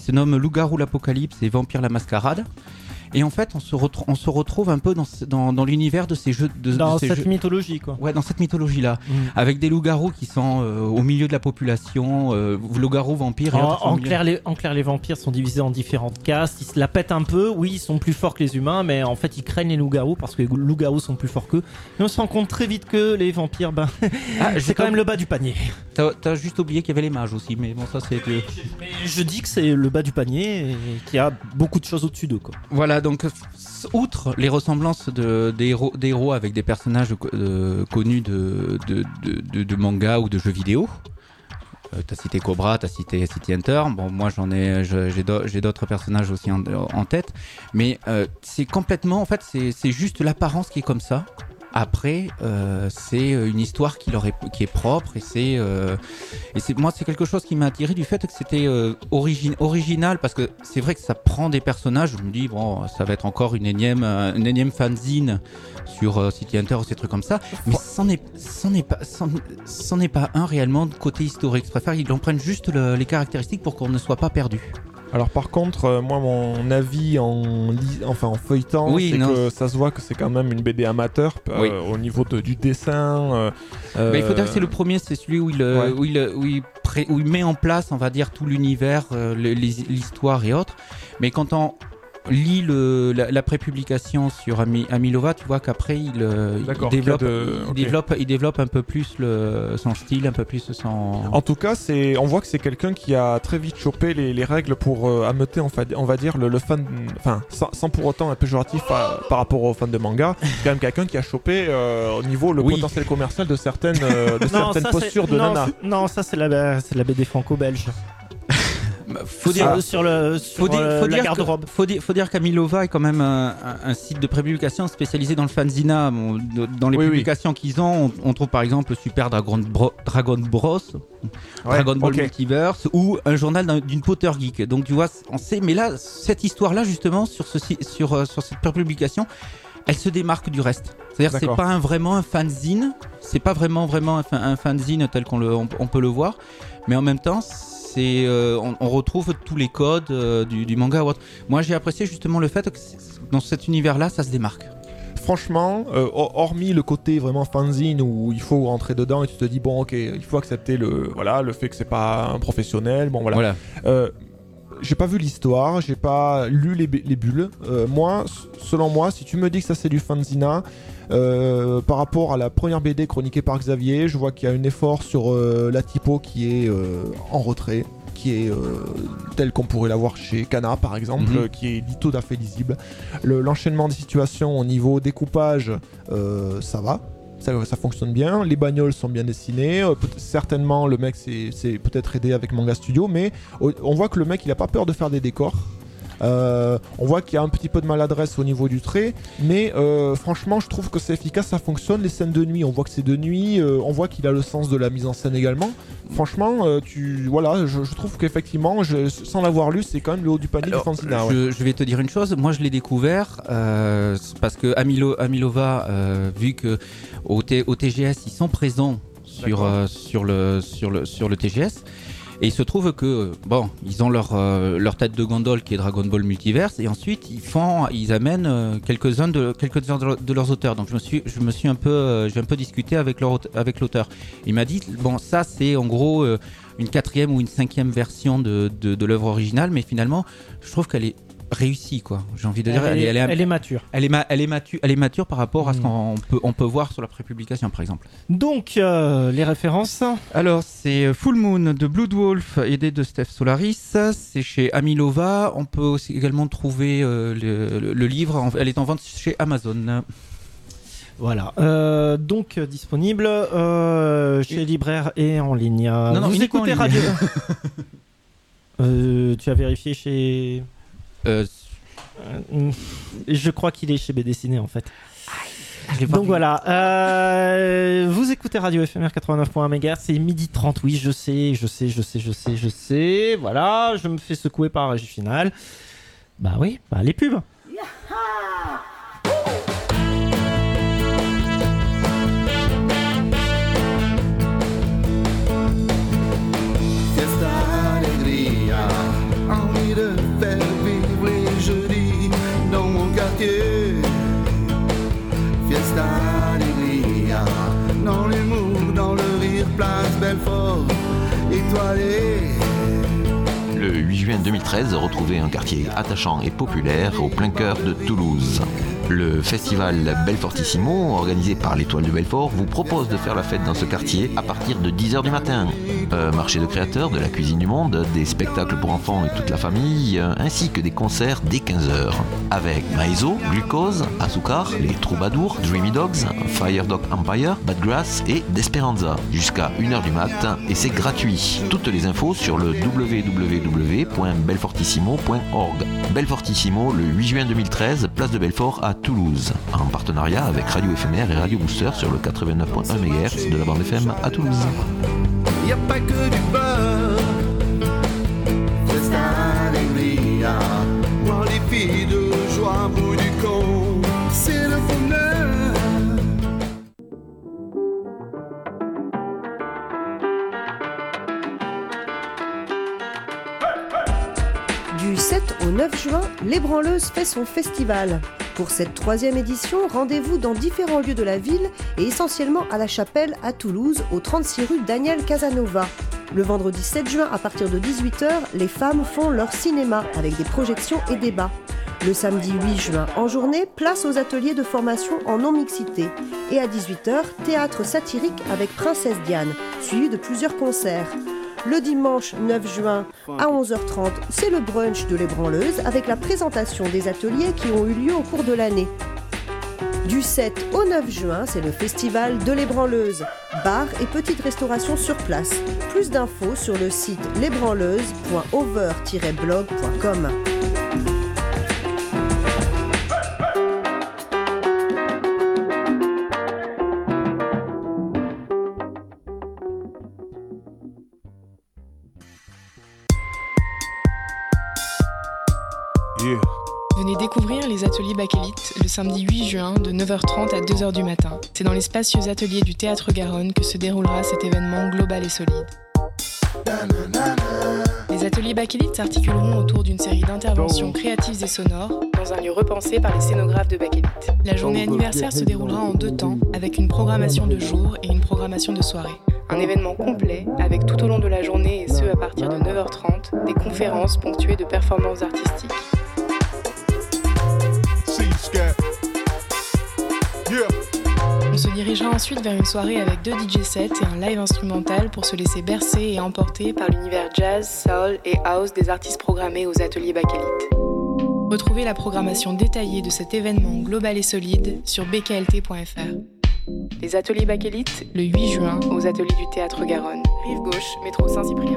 se nomme Loup-garou l'Apocalypse et Vampire la Mascarade. Et en fait, on se, retr- on se retrouve un peu dans, ce, dans, dans l'univers de ces jeux. De, Dans de ces cette jeux... mythologie, quoi. Ouais, dans cette mythologie-là. Mm. Avec des loups-garous qui sont euh, au milieu de la population, euh, loups-garous, vampires et En, autres. sont au en, milieu. clair, les, en clair, les vampires sont divisés en différentes castes. Ils se la pètent un peu. Oui, ils sont plus forts que les humains, mais en fait, ils craignent les loups-garous parce que les loups-garous sont plus forts qu'eux. Mais on se rend compte très vite que les vampires, ben, Ah, c'est quand même le bas du panier. T'as, t'as juste oublié qu'il y avait les mages aussi, mais bon, ça c'est. Mais je dis que c'est le bas du panier et qu'il y a beaucoup de choses au-dessus d'eux, quoi. Voilà, donc, outre les ressemblances de, des, héros, des héros avec des personnages euh, connus de, de, de, de, de manga ou de jeux vidéo, euh, t'as cité Cobra, t'as cité City Hunter, bon, moi j'en ai, je, j'ai, do, j'ai d'autres personnages aussi en, en tête, mais euh, c'est complètement, en fait, c'est, c'est juste l'apparence qui est comme ça. Après, euh, c'est une histoire qui, leur est, qui est propre et c'est, euh, et c'est moi c'est quelque chose qui m'a attiré du fait que c'était euh, origine, original parce que c'est vrai que ça prend des personnages. Je me dis bon, ça va être encore une énième, euh, une énième fanzine sur euh, City Hunter ou ces trucs comme ça, mais c'en est, c'en est pas, c'en, c'en est pas un réellement de côté historique. Je préfère qu'ils en prennent juste le, les caractéristiques pour qu'on ne soit pas perdu. Alors par contre, euh, moi mon avis en, li- enfin, en feuilletant, Oui, c'est non. que ça se voit que c'est quand même une B D amateur euh, Oui. au niveau de, du dessin. Euh, Mais il faut dire euh, que c'est le premier, c'est celui où il, euh, Ouais. où il, où il, pré- où il met en place, on va dire, tout l'univers, euh, le- les- l'histoire et autres. Mais quand on lit le, la, la prépublication sur Ami, Amilova, tu vois qu'après il, euh, il, D'accord, développe, qu'il y a de- il, ok. développe, il développe un peu plus le, son style, un peu plus son... En tout cas, c'est, on voit que c'est quelqu'un qui a très vite chopé les, les règles pour euh, ameuter, on va, on va dire, le, le fan, enfin, sans, sans pour autant être péjoratif à- par rapport aux fans de manga, c'est quand même quelqu'un qui a chopé euh, au niveau le Oui. potentiel commercial de certaines, euh, de certaines ça, postures c'est- de non, nana. c'est- non, ça c'est la, c'est la B D franco-belge. Faut Sur, dire, sur le sur faut dire, euh, faut la dire garde-robe. que- faut dire, faut dire qu'Amilova est quand même un, un- un site de prépublication spécialisé dans le fanzina. Bon, de- dans les Oui, oui. publications qu'ils ont, on, on trouve par exemple Super Dragon, Bro- Dragon Bros, Ouais, Dragon Ball ok. Multiverse ou un journal d'un- d'une Potter Geek. Donc tu vois, on sait. Mais là, cette histoire-là justement sur ce si- sur euh, sur cette prépublication, elle se démarque du reste. C'est-à-dire que c'est D'accord. pas un, vraiment un fanzine, c'est pas vraiment vraiment un, fa- un fanzine tel qu'on le, on, on peut le voir, mais en même temps, c'est, euh, on, on retrouve tous les codes euh, du, du manga ou autre. Moi, j'ai apprécié justement le fait que c'est- dans cet univers-là, ça se démarque. Franchement, euh, hor- hormis le côté vraiment fanzine où il faut rentrer dedans et tu te dis bon ok, il faut accepter le voilà le fait que c'est pas un professionnel, bon voilà. Voilà. Euh, j'ai pas vu l'histoire, j'ai pas lu les, bu- les bulles. Euh, moi, s- selon moi, si tu me dis que ça c'est du fanzina, euh, par rapport à la première B D chroniquée par Xavier, je vois qu'il y a un effort sur euh, la typo qui est euh, en retrait, qui est euh, tel qu'on pourrait l'avoir chez Kana par exemple, Mhm. euh, qui est dit tout à fait lisible. Le- l'enchaînement des situations au niveau découpage, euh, ça va. Ça, ça fonctionne bien, les bagnoles sont bien dessinées, euh, peut- certainement le mec c'est c'est peut-être aidé avec Manga Studio, mais o- on voit que le mec il a pas peur de faire des décors. Euh, on voit qu'il y a un petit peu de maladresse au niveau du trait, mais euh, franchement je trouve que c'est efficace, ça fonctionne. Les scènes de nuit, on voit que c'est de nuit, euh, on voit qu'il a le sens de la mise en scène également. Franchement, euh, tu voilà, je, je trouve qu'effectivement, je- sans l'avoir lu, c'est quand même le haut du panier Alors, du fanzina. Ouais. je, je vais te dire une chose. Moi, je l'ai découvert euh, parce que Amilo, Amilova, euh, vu que au, T- au T G S, ils sont présents sur D'accord. euh, sur le sur le sur le T G S. Et il se trouve que bon, ils ont leur euh, leur tête de gondole qui est Dragon Ball Multiverse, et ensuite ils font, ils amènent euh, quelques-uns de quelques-uns de, de leurs auteurs. Donc je me suis je me suis un peu euh, j'ai un peu discuté avec leur aute- avec l'auteur. Il m'a dit bon, ça c'est en gros euh, une quatrième ou une cinquième version de de, de l'œuvre originale, mais finalement je trouve qu'elle est réussie, quoi. J'ai envie de dire, Elle, est, elle est, elle est mature. elle est, ma- elle est mature, elle est mature par rapport à ce Mm. qu'on peut, on peut voir sur la prépublication, par exemple. Donc, euh, les références. Alors, c'est Full Moon de Blood Wolf, aidé de Steph Solaris. C'est chez Amilova. On peut aussi également trouver euh, le, le- le livre. En- Elle est en vente chez Amazon. Voilà. Euh, donc, euh, disponible euh, chez Et- libraire et en ligne. Non, non, Vous uniquement en écoutez ligne. Radio. Euh, tu as vérifié chez. Euh, Euh, je crois qu'il est chez B D Ciné en fait. je l'ai pas Donc vu. voilà, euh, vous écoutez Radio F M R quatre-vingt-neuf point un mégahertz, c'est midi trente, oui je sais, je sais, je sais, je sais, je sais, voilà, je me fais secouer par la régie finale. Bah oui, bah les pubs. Esta alegría, aún ir huit juin deux mille treize, retrouvez un quartier attachant et populaire au plein cœur de Toulouse. Le festival Belfortissimo, organisé par l'Étoile de Belfort, vous propose de faire la fête dans ce quartier à partir de dix heures du matin. Un marché de créateurs, de la cuisine du monde, des spectacles pour enfants et toute la famille, ainsi que des concerts dès quinze heures. Avec Maizo, Glucose, Asukar, les Troubadours, Dreamy Dogs, Fire Dog Empire, Bad Grass et Desperanza. Jusqu'à une heure du mat et c'est gratuit. Toutes les infos sur le w w w point belfortissimo point org. Belfortissimo, le huit juin deux mille treize, place de Belfort à Toulouse, en partenariat avec Radio F M R et Radio Booster sur le quatre-vingt-neuf point un mégahertz de la bande F M à Toulouse. Y a pas que du beurre, c'est alegria. Voir les filles de joie au bout du compte, c'est le bonheur. Du sept au neuf juin, Les Branleuses fait son festival. Pour cette troisième édition, rendez-vous dans différents lieux de la ville et essentiellement à la Chapelle à Toulouse, au trente-six rue Daniel Casanova. Le vendredi sept juin, à partir de dix-huit heures, les femmes font leur cinéma avec des projections et débats. Le samedi huit juin, en journée, place aux ateliers de formation en non-mixité. Et à dix-huit heures, théâtre satirique avec Princesse Diane, suivi de plusieurs concerts. Le dimanche neuf juin à onze heures trente, c'est le brunch de Les Branleuses avec la présentation des ateliers qui ont eu lieu au cours de l'année. Du sept au neuf juin, c'est le festival de Les Branleuses. Bar et petite restauration sur place. Plus d'infos sur le site lesbranleuses point over tiret blog point com. Yeah. Venez découvrir les ateliers Bakélite le samedi huit juin de neuf heures trente à deux heures du matin. C'est dans les spacieux ateliers du Théâtre Garonne que se déroulera cet événement global et solide. Les ateliers Bakélite s'articuleront autour d'une série d'interventions créatives et sonores dans un lieu repensé par les scénographes de Bakélite. La journée anniversaire se déroulera en deux temps avec une programmation de jour et une programmation de soirée. Un événement complet avec tout au long de la journée et ce à partir de neuf heures trente, des conférences ponctuées de performances artistiques. On se dirigera ensuite vers une soirée avec deux D J sets et un live instrumental pour se laisser bercer et emporter par l'univers jazz, soul et house des artistes programmés aux ateliers Bakélite. Retrouvez la programmation détaillée de cet événement global et solide sur b k l t point f r. Les ateliers Bakélite, le huit juin, aux ateliers du Théâtre Garonne, rive gauche, métro Saint-Cyprien.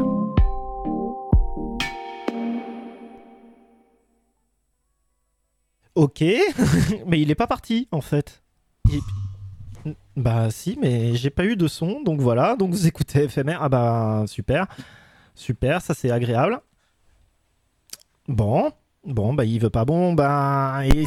Ok, mais il est pas parti en fait. Il... Bah si, mais j'ai pas eu de son, donc voilà, donc vous écoutez F M R, ah bah super, super, ça c'est agréable. Bon, bon bah il veut pas, bon bah... Et...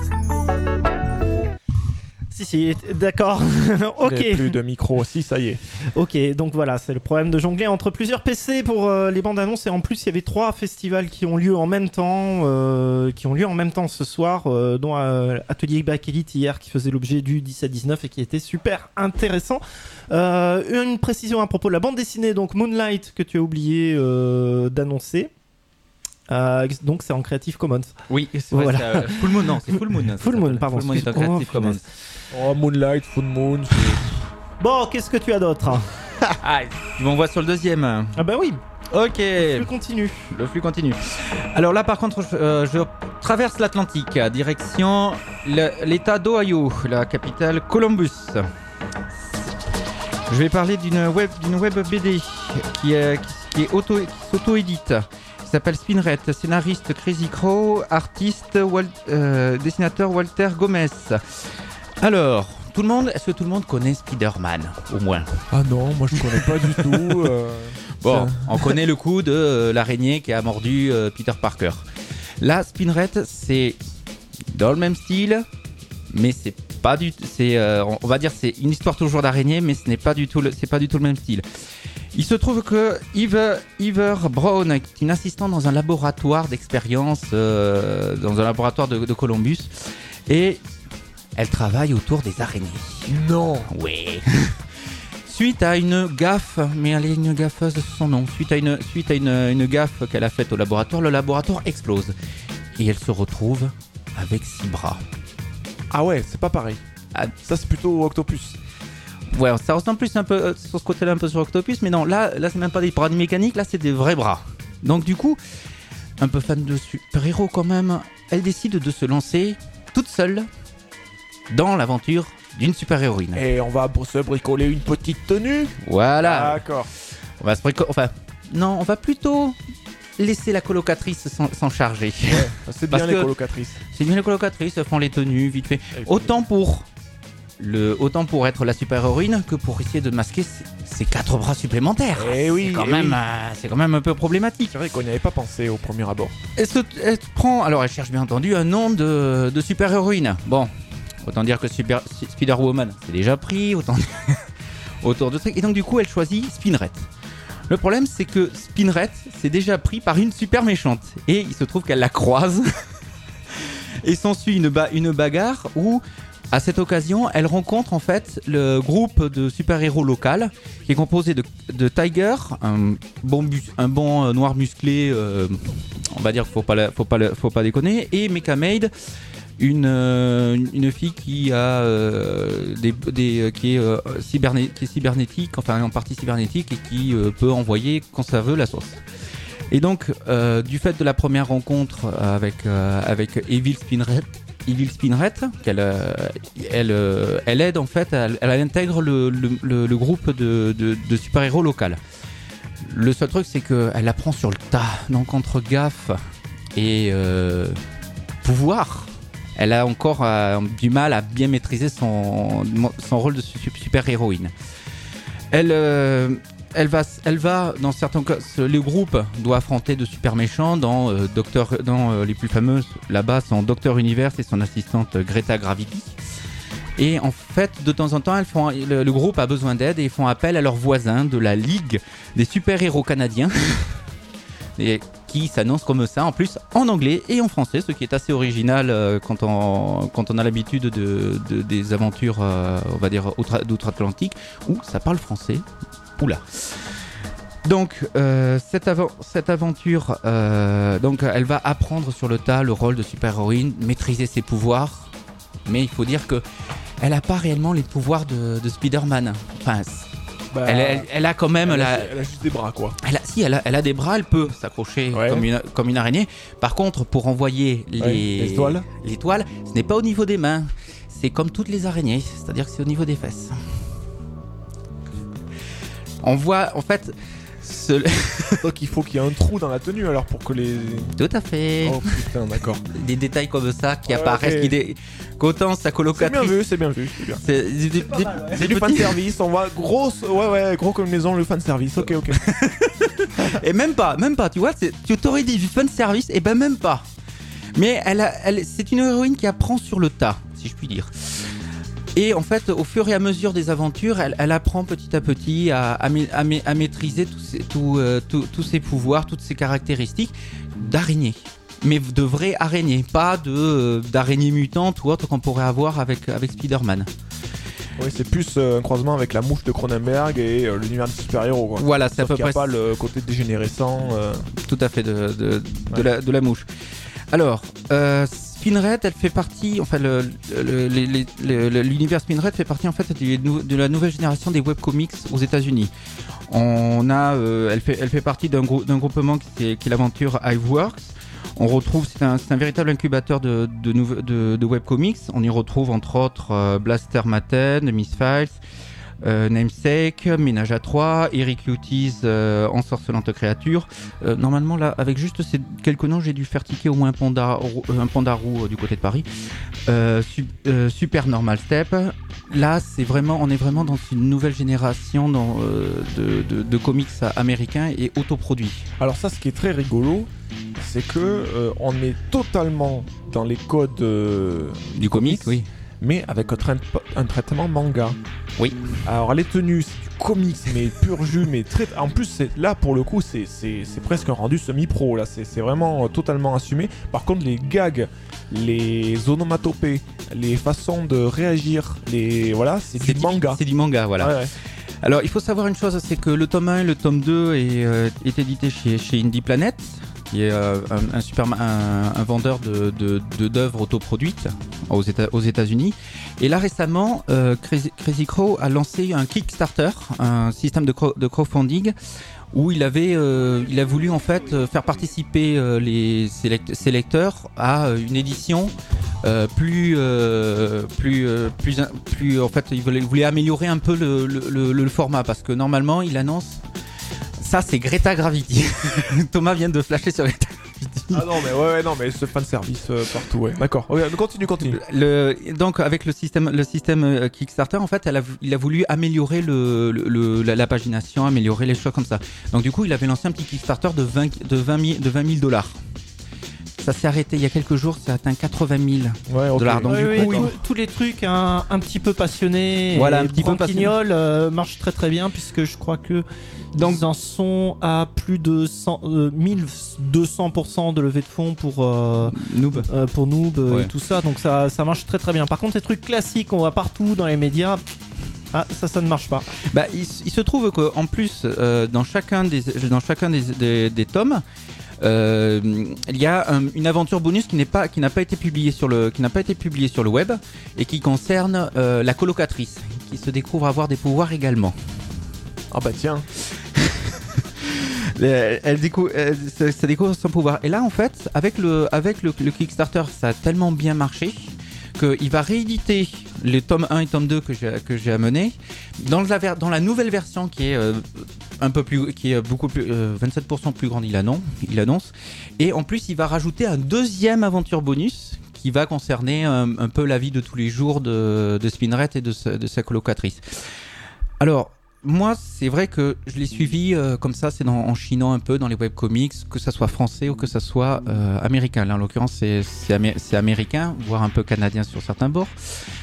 Si, si, d'accord, ok. Il n'y a plus de micro, si, ça y est. Ok, donc voilà, c'est le problème de jongler entre plusieurs P C pour euh, les bandes annonces. Et en plus, il y avait trois festivals qui ont lieu en même temps, euh, qui ont lieu en même temps ce soir, euh, dont euh, Atelier Bakélite hier, qui faisait l'objet du dix-sept dix-neuf et qui était super intéressant. Euh, une précision à propos de la bande dessinée, donc Moonlight, que tu as oublié euh, d'annoncer. Euh, donc c'est en Creative Commons. Oui, c'est vrai, voilà. c'est, euh, Full Moon, non, c'est Full Moon. Full Moon, pardon. Full Moon est en Creative oh, Commons. Oh, Moonlight, Full Moon. Bon, qu'est-ce que tu as d'autre? Ah, on voit sur le deuxième. Ah bah oui. Ok. Le flux continue. Le flux continue. Alors là, par contre, je, euh, je traverse l'Atlantique, direction le, l'État d'Ohio, la capitale Columbus. Je vais parler d'une web, d'une web B D qui, est, qui, qui, est auto, qui s'auto-édite. Il s'appelle Spinrette, scénariste Crazy Crow, artiste, Wal- euh, dessinateur Walter Gomez. Alors, tout le monde, est-ce que tout le monde connaît Spider-Man, au moins? Ah non, moi je ne connais pas du tout. Euh, bon, ça... on connaît le coup de euh, l'araignée qui a mordu euh, Peter Parker. Là, Spinrette, c'est dans le même style, mais c'est pas du tout. C'est, euh, on va dire, c'est une histoire toujours d'araignée, mais ce n'est pas du tout le, c'est pas du tout le même style. Il se trouve que Eve, Eve Brown est une assistante dans un laboratoire d'expérience, euh, dans un laboratoire de, de Columbus, et elle travaille autour des araignées. Non. Oui. suite à une gaffe, mais elle est une gaffeuse de son nom, suite à une, suite à une, une gaffe qu'elle a faite au laboratoire, le laboratoire explose. Et elle se retrouve avec six bras. Ah ouais, c'est pas pareil. Ah. Ça, c'est plutôt Octopus. Ouais, ça ressemble plus un peu euh, sur ce côté-là, un peu sur Octopus, mais non, là, là c'est même pas des bras mécaniques, là c'est des vrais bras. Donc du coup, un peu fan de super-héros quand même, elle décide de se lancer toute seule dans l'aventure d'une super-héroïne. Et on va se bricoler une petite tenue. Voilà. D'accord. On va se bricoler, enfin, non, on va plutôt laisser la colocatrice s'en, s'en charger. Ouais, c'est bien les colocatrices. C'est bien les colocatrices, elles font les tenues vite fait. Autant pour le, autant pour être la super-héroïne que pour essayer de masquer ses, ses quatre bras supplémentaires. Et oui, c'est quand et même, oui. euh, c'est quand même un peu problématique. C'est vrai qu'on n'y avait pas pensé au premier abord. Elle, se, elle prend, alors elle cherche bien entendu un nom de, de super-héroïne. Bon, autant dire que super, Spider-Woman c'est déjà pris, autant autour de trucs. Et donc du coup elle choisit Spinrette. Le problème c'est que Spinrette c'est déjà pris par une super méchante et il se trouve qu'elle la croise et s'ensuit une, ba- une bagarre où à cette occasion elle rencontre en fait le groupe de super-héros local qui est composé de, de Tiger, un bon, bus- un bon euh, noir musclé, euh, on va dire qu'il faut pas, la- faut pas, la- faut pas déconner, et Mecha Maid, une, euh, une fille qui a euh, des, des, euh, qui, est, euh, cyberné- qui est cybernétique, enfin en partie cybernétique et qui euh, peut envoyer quand ça veut la sauce. Et donc euh, du fait de la première rencontre avec, euh, avec Evil Spinrette, Evil Spinrette, qu'elle euh, elle, euh, elle aide en fait, elle, elle intègre le, le, le, le groupe de, de, de super-héros local. Le seul truc c'est qu'elle apprend sur le tas, donc entre gaffe et euh, pouvoir, elle a encore euh, du mal à bien maîtriser son, son rôle de super-héroïne. Elle, euh, elle, va, elle va, dans certains cas, le groupe doit affronter de super méchants dans, euh, Docteur, dans euh, les plus fameuses, là-bas, sont Docteur Univers et son assistante Greta Gravity. Et en fait, de temps en temps, elles font, le, le groupe a besoin d'aide et ils font appel à leurs voisins de la Ligue des super-héros canadiens. Et qui s'annonce comme ça en plus en anglais et en français, ce qui est assez original euh, quand, on, quand on a l'habitude de, de, des aventures euh, on va dire outre, d'outre-Atlantique où ça parle français. Oula. Donc euh, cette, av- cette aventure, euh, donc elle va apprendre sur le tas le rôle de super-héroïne, maîtriser ses pouvoirs, mais il faut dire que elle n'a pas réellement les pouvoirs de, de Spider-Man. Enfin, Bah, elle, elle, elle a quand même elle, la... a, elle a juste des bras quoi. Elle a, si elle a, elle a des bras, elle peut s'accrocher ouais. comme, une, comme une araignée. Par contre, pour envoyer les, ouais, les, toiles. les toiles, ce n'est pas au niveau des mains. C'est comme toutes les araignées, c'est-à-dire que c'est au niveau des fesses. On voit en fait... Ce... Donc il faut qu'il y ait un trou dans la tenue alors pour que les... Tout à fait. Oh putain, d'accord. Des détails comme ça qui ouais, apparaissent, okay. qui dé... qu'autant sa colocatrice... C'est bien vu, c'est bien vu. C'est, bien. c'est, c'est, c'est, des, mal, ouais. c'est du fan service, on voit gros, ouais ouais, gros comme maison le fan service. Ok ok. Et même pas, même pas. Tu vois, c'est, tu t'aurais dit du fan service, et ben même pas. Mais elle, a, elle, c'est une héroïne qui apprend sur le tas, si je puis dire. Et en fait, au fur et à mesure des aventures, elle, elle apprend petit à petit à, à, à, à maîtriser tous ses, tout, euh, tout, tous ses pouvoirs, toutes ses caractéristiques d'araignée. Mais de vraies araignées, pas de, euh, d'araignées mutantes ou autres qu'on pourrait avoir avec, avec Spider-Man. Oui, c'est plus euh, un croisement avec la mouche de Cronenberg et euh, l'univers des super-héros. Quoi. Voilà, c'est Sauf à peu qu'il n'y près. a pas le côté dégénérescent. Euh... Tout à fait, de, de, de, ouais. la, de la mouche. Alors, euh, Spinrette, elle fait partie, enfin, le, le, le, le, le, l'univers Spinrette fait partie en fait du, de la nouvelle génération des webcomics aux États-Unis. On a, euh, elle fait, elle fait partie d'un, grou- d'un groupement qui est, qui est l'aventure Hiveworks. On retrouve, c'est un, c'est un véritable incubateur de, de, nouve- de, de webcomics. On y retrouve entre autres euh, Blaster Maten, Misfiles, euh, Namesake, Ménage à trois, Eric Lutis, euh, Ensorcelante Créature. Euh, normalement, là, avec juste ces quelques noms, j'ai dû faire ticker au moins un panda, un panda roux euh, du côté de Paris. Euh, su- euh, Super Normal Step. Là, c'est vraiment, on est vraiment dans une nouvelle génération dans, euh, de, de, de comics américains et autoproduits. Alors ça, ce qui est très rigolo, c'est que euh, on est totalement dans les codes euh, du comic, oui, mais avec un, tra- un traitement manga. Oui. Alors les tenues, c'est du comics, mais pur jus, mais très. En plus, c'est là pour le coup, c'est c'est, c'est presque un rendu semi-pro. Là, c'est c'est vraiment euh, totalement assumé. Par contre, les gags, les onomatopées, les façons de réagir, les voilà, c'est, c'est du manga. C'est du manga, voilà. Ouais, ouais. Alors, il faut savoir une chose, c'est que le tome un et le tome deux est, euh, est édité chez, chez Indie Planet, qui est euh, un, un, super, un, un vendeur de, de, de, d'œuvres autoproduites aux, Éta- aux États-Unis. Et là, récemment, euh, Crazy, Crazy Crow a lancé un Kickstarter, un système de, crow, de crowdfunding, où il avait, euh, il a voulu en fait euh, faire participer euh, les, ses, lect- ses lecteurs à euh, une édition euh, plus, euh, plus, euh, plus, plus, en fait, il voulait, il voulait améliorer un peu le, le, le, le format parce que normalement, il annonce. Ça, c'est Greta Gravity. Thomas vient de flasher sur Greta Gravity. Ah non, mais ouais, ouais non, mais ce fan service euh, partout, ouais. D'accord. Okay, continue, continue. Le, donc, avec le système, le système euh, Kickstarter, en fait, elle a, il a voulu améliorer le, le, le, la, la pagination, améliorer les choses comme ça. Donc, du coup, il avait lancé un petit Kickstarter de vingt, de vingt mille dollars. Ça s'est arrêté il y a quelques jours, ça a atteint quatre-vingt mille ouais, okay. dollars. Donc, ouais, du coup, oui, oui. tous, tous les trucs un, un petit peu passionnés, voilà, et un petit peu branquignoles euh, marchent très très bien puisque je crois que donc ils en sont à plus de cent, euh, mille deux cents pour cent de levée de fonds pour euh, Noob, euh, pour Noob euh, ouais. et tout ça, donc ça ça marche très très bien. Par contre, les trucs classiques, on voit partout dans les médias. Ah, ça, ça ne marche pas. Bah, il, il se trouve qu'en plus, euh, dans chacun des, dans chacun des, des, des tomes, euh, il y a un, une aventure bonus qui n'est pas, qui n'a pas été publiée sur le, qui n'a pas été publiée sur le web et qui concerne euh, la colocatrice, qui se découvre avoir des pouvoirs également. Ah bah tiens. Elle, elle découvre, elle, ça, ça découvre son pouvoir. Et là, en fait, avec le, avec le, le Kickstarter, ça a tellement bien marché qu'il va rééditer les tomes un et tome deux que j'ai, que j'ai amenés dans la, ver- dans la nouvelle version qui est euh, un peu plus, qui est beaucoup plus, euh, vingt-sept pour cent plus grande, il annonce, il annonce. Et en plus, il va rajouter un deuxième aventure bonus qui va concerner un, un peu la vie de tous les jours de, de Spinrette et de sa, de sa colocatrice. Alors, moi, c'est vrai que je l'ai suivi euh, comme ça, c'est dans, en chinant un peu dans les webcomics, que ça soit français ou que ça soit euh, américain. Là, en l'occurrence, c'est, c'est, amé- c'est américain, voire un peu canadien sur certains bords.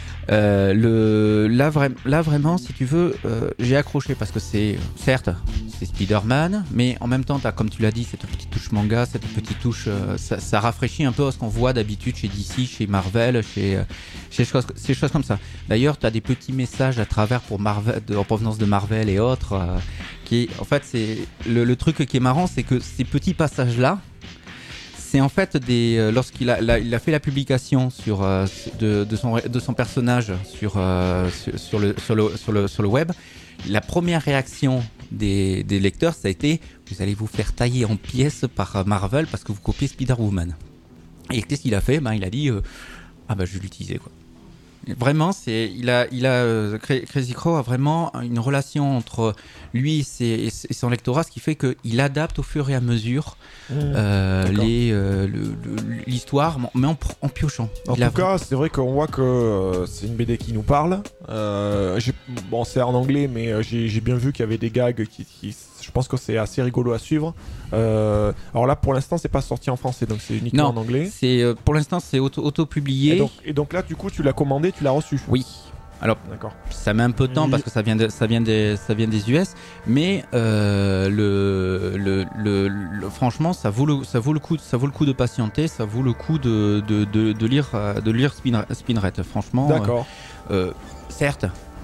Euh, le, là, vra- là, vraiment, si tu veux, euh, j'ai accroché parce que c'est, certes, c'est Spider-Man, mais en même temps, t'as, comme tu l'as dit, cette petite touche manga, cette petite touche, euh, ça, ça rafraîchit un peu à ce qu'on voit d'habitude chez D C, chez Marvel, chez, chez choses, ces choses comme ça. D'ailleurs, t'as des petits messages à travers pour Marvel, de, en provenance de Marvel et autres, euh, qui, en fait, c'est le, le truc qui est marrant, c'est que ces petits passages-là, c'est en fait des euh, lorsqu'il a, la, il a fait la publication sur euh, de, de son de son personnage sur euh, sur, sur le sur le sur le sur le web, la première réaction des, des lecteurs, ça a été vous allez vous faire tailler en pièces par Marvel parce que vous copiez Spider-Woman. Et qu'est-ce qu'il a fait? Ben il a dit euh, ah ben je vais l'utiliser quoi. Vraiment, c'est il a il a euh, Crazy Crow a vraiment une relation entre lui et, ses, et son lectorat, ce qui fait qu'il adapte au fur et à mesure mmh, euh, les euh, le, le, l'histoire, mais en, en piochant. En il tout a... cas, c'est vrai qu'on voit que euh, c'est une B D qui nous parle. Euh, j'ai, bon, c'est en anglais, mais euh, j'ai, j'ai bien vu qu'il y avait des gags qui, qui je pense que c'est assez rigolo à suivre. Euh, alors là, pour l'instant, c'est pas sorti en français, donc c'est uniquement non, en anglais. C'est euh, pour l'instant, c'est auto, auto-publié. Et donc, et donc là, du coup, tu l'as commandé, tu l'as reçu. Oui. Alors, d'accord. Ça met un peu de temps parce que ça vient, de, ça vient, des, ça vient des U S, mais euh, le, le, le, le, franchement, ça vaut le, ça vaut le coup, ça vaut le coup de patienter, ça vaut le coup de, de, de, de lire, de lire Spin, Spinrette. Franchement, d'accord. Euh, euh, certes,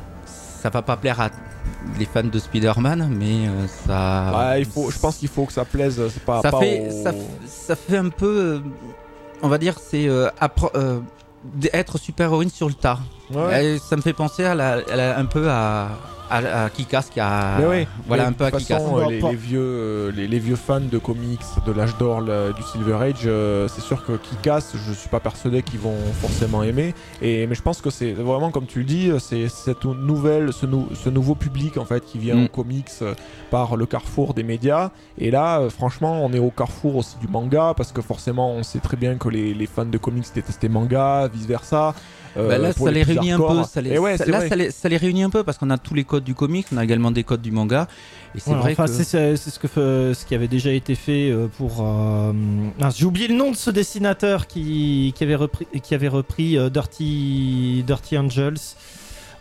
ça va pas plaire à les fans de Spider-Man, mais euh, ça. Ouais, il faut, je pense qu'il faut que ça plaise. C'est pas. Ça pas fait, au... ça, ça fait un peu, euh, on va dire, c'est euh, appro- euh, être super-héroïne sur le tas. Ouais. Ça me fait penser à la, à la, un peu à, à, à Kick-Ass qui a. Mais oui, voilà mais un peu à Kick-Ass. Euh, les, les, vieux, euh, les, les vieux fans de comics de l'âge d'or le, du Silver Age, euh, c'est sûr que Kick-Ass, je suis pas persuadé qu'ils vont forcément aimer. Et, mais je pense que c'est vraiment, comme tu le dis, c'est cette nouvelle, ce, nou, ce nouveau public en fait qui vient mm. aux comics euh, par le carrefour des médias. Et là, euh, franchement, on est au carrefour aussi du manga parce que forcément, on sait très bien que les, les fans de comics détestaient manga, vice versa. Euh, bah là, ça les, les réunit un peu. Ça les, ouais, ça, là, ça les, ça les réunit un peu parce qu'on a tous les codes du comic, on a également des codes du manga. Et c'est ouais, vrai enfin, que c'est, c'est, c'est ce que ce qui avait déjà été fait pour. Euh... Ah, j'ai oublié le nom de ce dessinateur qui, qui avait repris, qui avait repris euh, Dirty, Dirty Angels.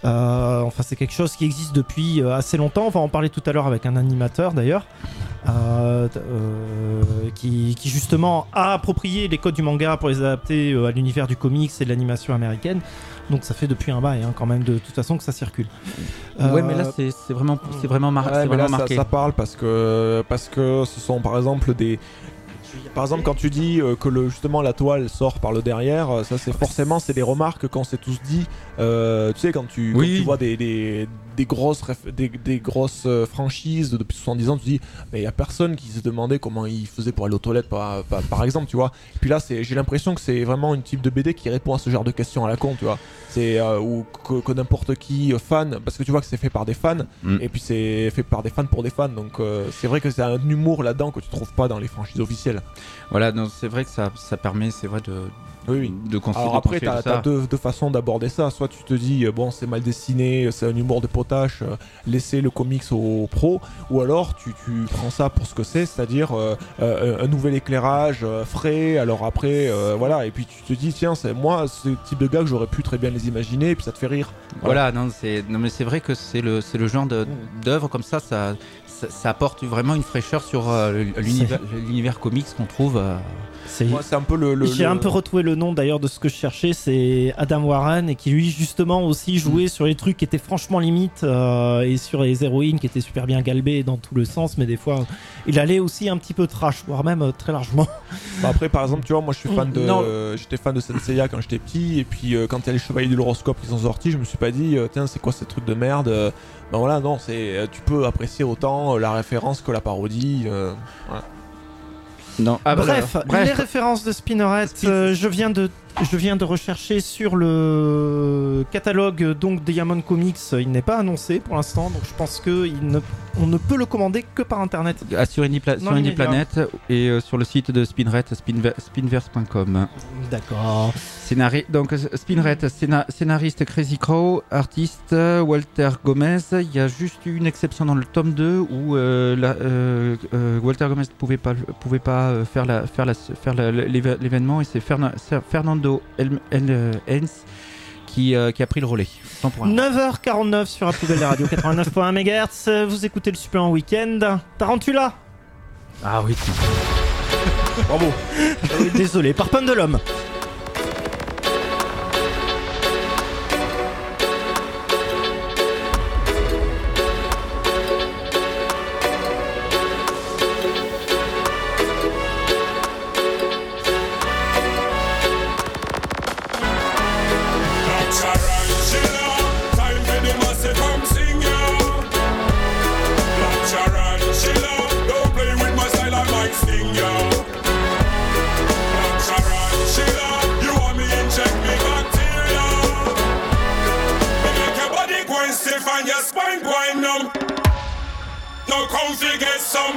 Euh, enfin, c'est quelque chose qui existe depuis euh, assez longtemps. On va en parler tout à l'heure avec un animateur d'ailleurs, euh, euh, qui, qui justement a approprié les codes du manga pour les adapter euh, à l'univers du comics et de l'animation américaine. Donc ça fait depuis un bail hein, quand même de toute façon que ça circule. Ouais, Euh, mais là c'est, c'est vraiment, c'est vraiment, mar- Ouais, c'est mais vraiment là, ça, marqué. ça parle parce que, parce que ce sont par exemple des. Par exemple, quand tu dis euh, que le, justement la toile sort par le derrière, euh, ça c'est forcément c'est des remarques qu'on s'est tous dit. Euh, tu sais, quand tu, Oui. quand tu vois des, des, des grosses, réf- des, des grosses euh, franchises depuis soixante-dix ans, tu dis, mais il y a personne qui se demandait comment ils faisaient pour aller aux toilettes, par, par, par exemple, tu vois. Puis là, c'est, j'ai l'impression que c'est vraiment une type de B D qui répond à ce genre de questions à la con, tu vois. C'est euh, ou que, que n'importe qui euh, fan, parce que tu vois que c'est fait par des fans, Mm. et puis c'est fait par des fans pour des fans, donc euh, c'est vrai que c'est un humour là-dedans que tu trouves pas dans les franchises officielles. Voilà, donc c'est vrai que ça, ça permet, c'est vrai de, Oui, oui. de construire. Alors de après, construire t'as, tout ça. t'as deux, deux façons d'aborder ça. Soit tu te dis, euh, bon, c'est mal dessiné, c'est un humour de potache, euh, laissez le comics au pro. Ou alors, tu, tu prends ça pour ce que c'est, c'est-à-dire euh, euh, un nouvel éclairage euh, frais. Alors après, euh, voilà. Et puis tu te dis, tiens, c'est moi, ce type de gars que j'aurais pu très bien les imaginer, et puis ça te fait rire. Voilà, non, c'est, non, mais c'est vrai que c'est le, c'est le genre de, d'œuvre comme ça, ça, ça, ça apporte vraiment une fraîcheur sur euh, l'univers, l'univers comics qu'on trouve. euh, c'est... Moi, c'est un peu le. le J'ai le- un peu retrouvé le nom d'ailleurs de ce que je cherchais, c'est Adam Warren, et qui lui justement aussi jouait sur les trucs qui étaient franchement limites euh, et sur les héroïnes qui étaient super bien galbées dans tout le sens, mais des fois il allait aussi un petit peu trash, voire même euh, très largement. Bah après, par exemple, tu vois, moi je suis fan de, Non. euh, j'étais fan de Senseiya quand j'étais petit, et puis euh, quand il y a les Chevaliers de l'Horoscope qui sont sortis, je me suis pas dit, euh, tiens, c'est quoi ces trucs de merde euh, Ben voilà, non, c'est, euh, tu peux apprécier autant euh, la référence que la parodie. euh, voilà. Non. Ah, bah, Bref, euh, bref. les références de Spinnerette, euh, je viens de je viens de rechercher sur le catalogue donc Diamond Comics, il n'est pas annoncé pour l'instant, donc je pense que il ne, on ne peut le commander que par internet. Ah, sur Indie, Pla- Non, sur il Indie est là. Planet et euh, sur le site de Spinrette, spinver- spinverse point com. D'accord. Scénari- donc euh, Spinrette, scéna- scénariste Crazy Crow, artiste euh, Walter Gomez. Il y a juste eu une exception dans le tome deux où euh, la- euh, euh, Walter Gomez ne pouvait pas, pouvait pas euh, faire, la, faire, la, faire la- l'éve- l'événement, et c'est Ferna- Fernando El- El- euh, Hens qui, euh, qui a pris le relais. temporairement. neuf heures quarante-neuf sur la poubelle de radio quatre-vingt-neuf point un mégahertz, vous écoutez le Super en week-end. Tarantula. Ah oui. Bravo. Oui, désolé, par Pendulum. And your spine going numb. Now come fi get some.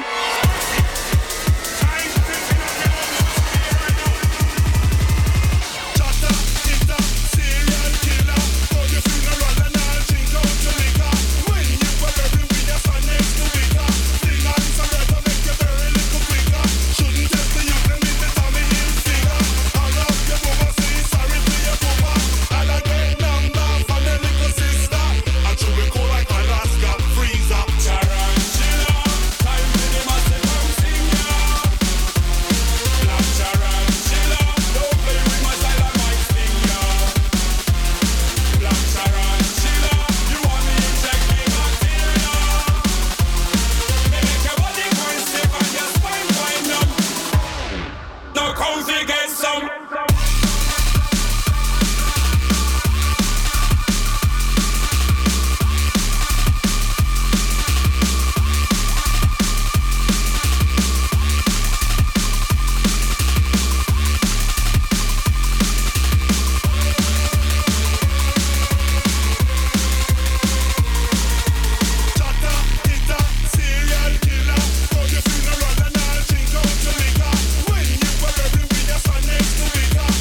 When you were every with your son next to me,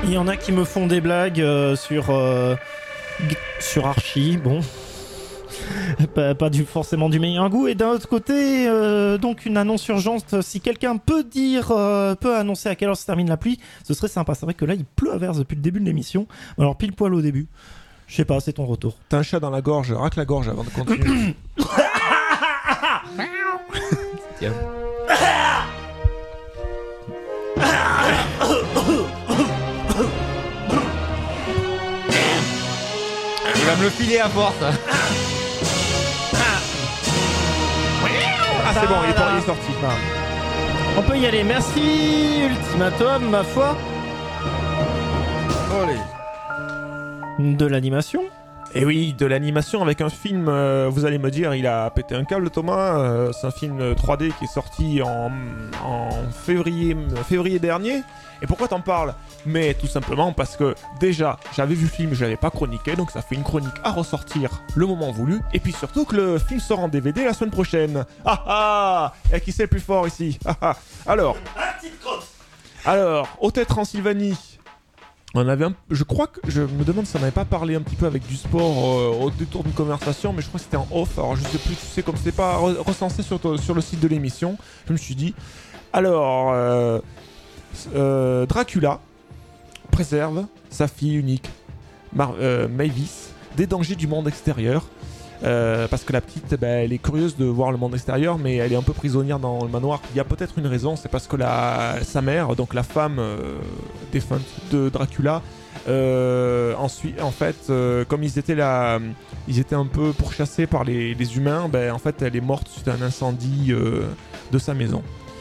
Il y en a qui me font des blagues euh, sur, euh, g- sur Archie, bon. pas, pas du, forcément du meilleur goût. Et d'un autre côté, euh, donc une annonce urgente. Si quelqu'un peut dire, euh, peut annoncer à quelle heure se termine la pluie, ce serait sympa. C'est vrai que là, il pleut à verse depuis le début de l'émission. Alors, pile poil au début. Je sais pas, c'est ton retour. T'as un chat dans la gorge, racle la gorge avant de continuer. Tiens. Il va me le filer à force. Ah, c'est bon, il est, il est sorti. Ah. On peut y aller. Merci, Ultimatum, ma foi. Allez. De l'animation. Et oui, de l'animation avec un film, euh, vous allez me dire, il a pété un câble, Thomas. Euh, c'est un film trois D qui est sorti en, en février, février dernier. Et pourquoi t'en parles? Mais tout simplement parce que déjà, j'avais vu le film, je l'avais pas chroniqué, donc ça fait une chronique à ressortir le moment voulu. Et puis surtout que le film sort en D V D la semaine prochaine. Ah ah! Et qui c'est le plus fort ici? Ah ah! Alors, alors, Hôtel Transylvanie. On avait un... Je crois que... Je me demande si on n'avait pas parlé un petit peu avec du sport euh, au détour d'une conversation, mais je crois que c'était en off. Alors je sais plus, tu sais, comme c'était pas re- recensé sur, to- sur le site de l'émission, je me suis dit... Alors, euh, euh, Dracula préserve sa fille unique, Mar- euh, Mavis, des dangers du monde extérieur. Euh, parce que la petite, eh ben, elle est curieuse de voir le monde extérieur, mais elle est un peu prisonnière dans le manoir. Il y a peut-être une raison, c'est parce que la, sa mère, donc la femme euh, défunte de Dracula, euh, ensuite, en fait, euh, comme ils étaient là, ils étaient un peu pourchassés par les, les humains, ben, en fait, elle est morte suite à un incendie euh, de sa maison.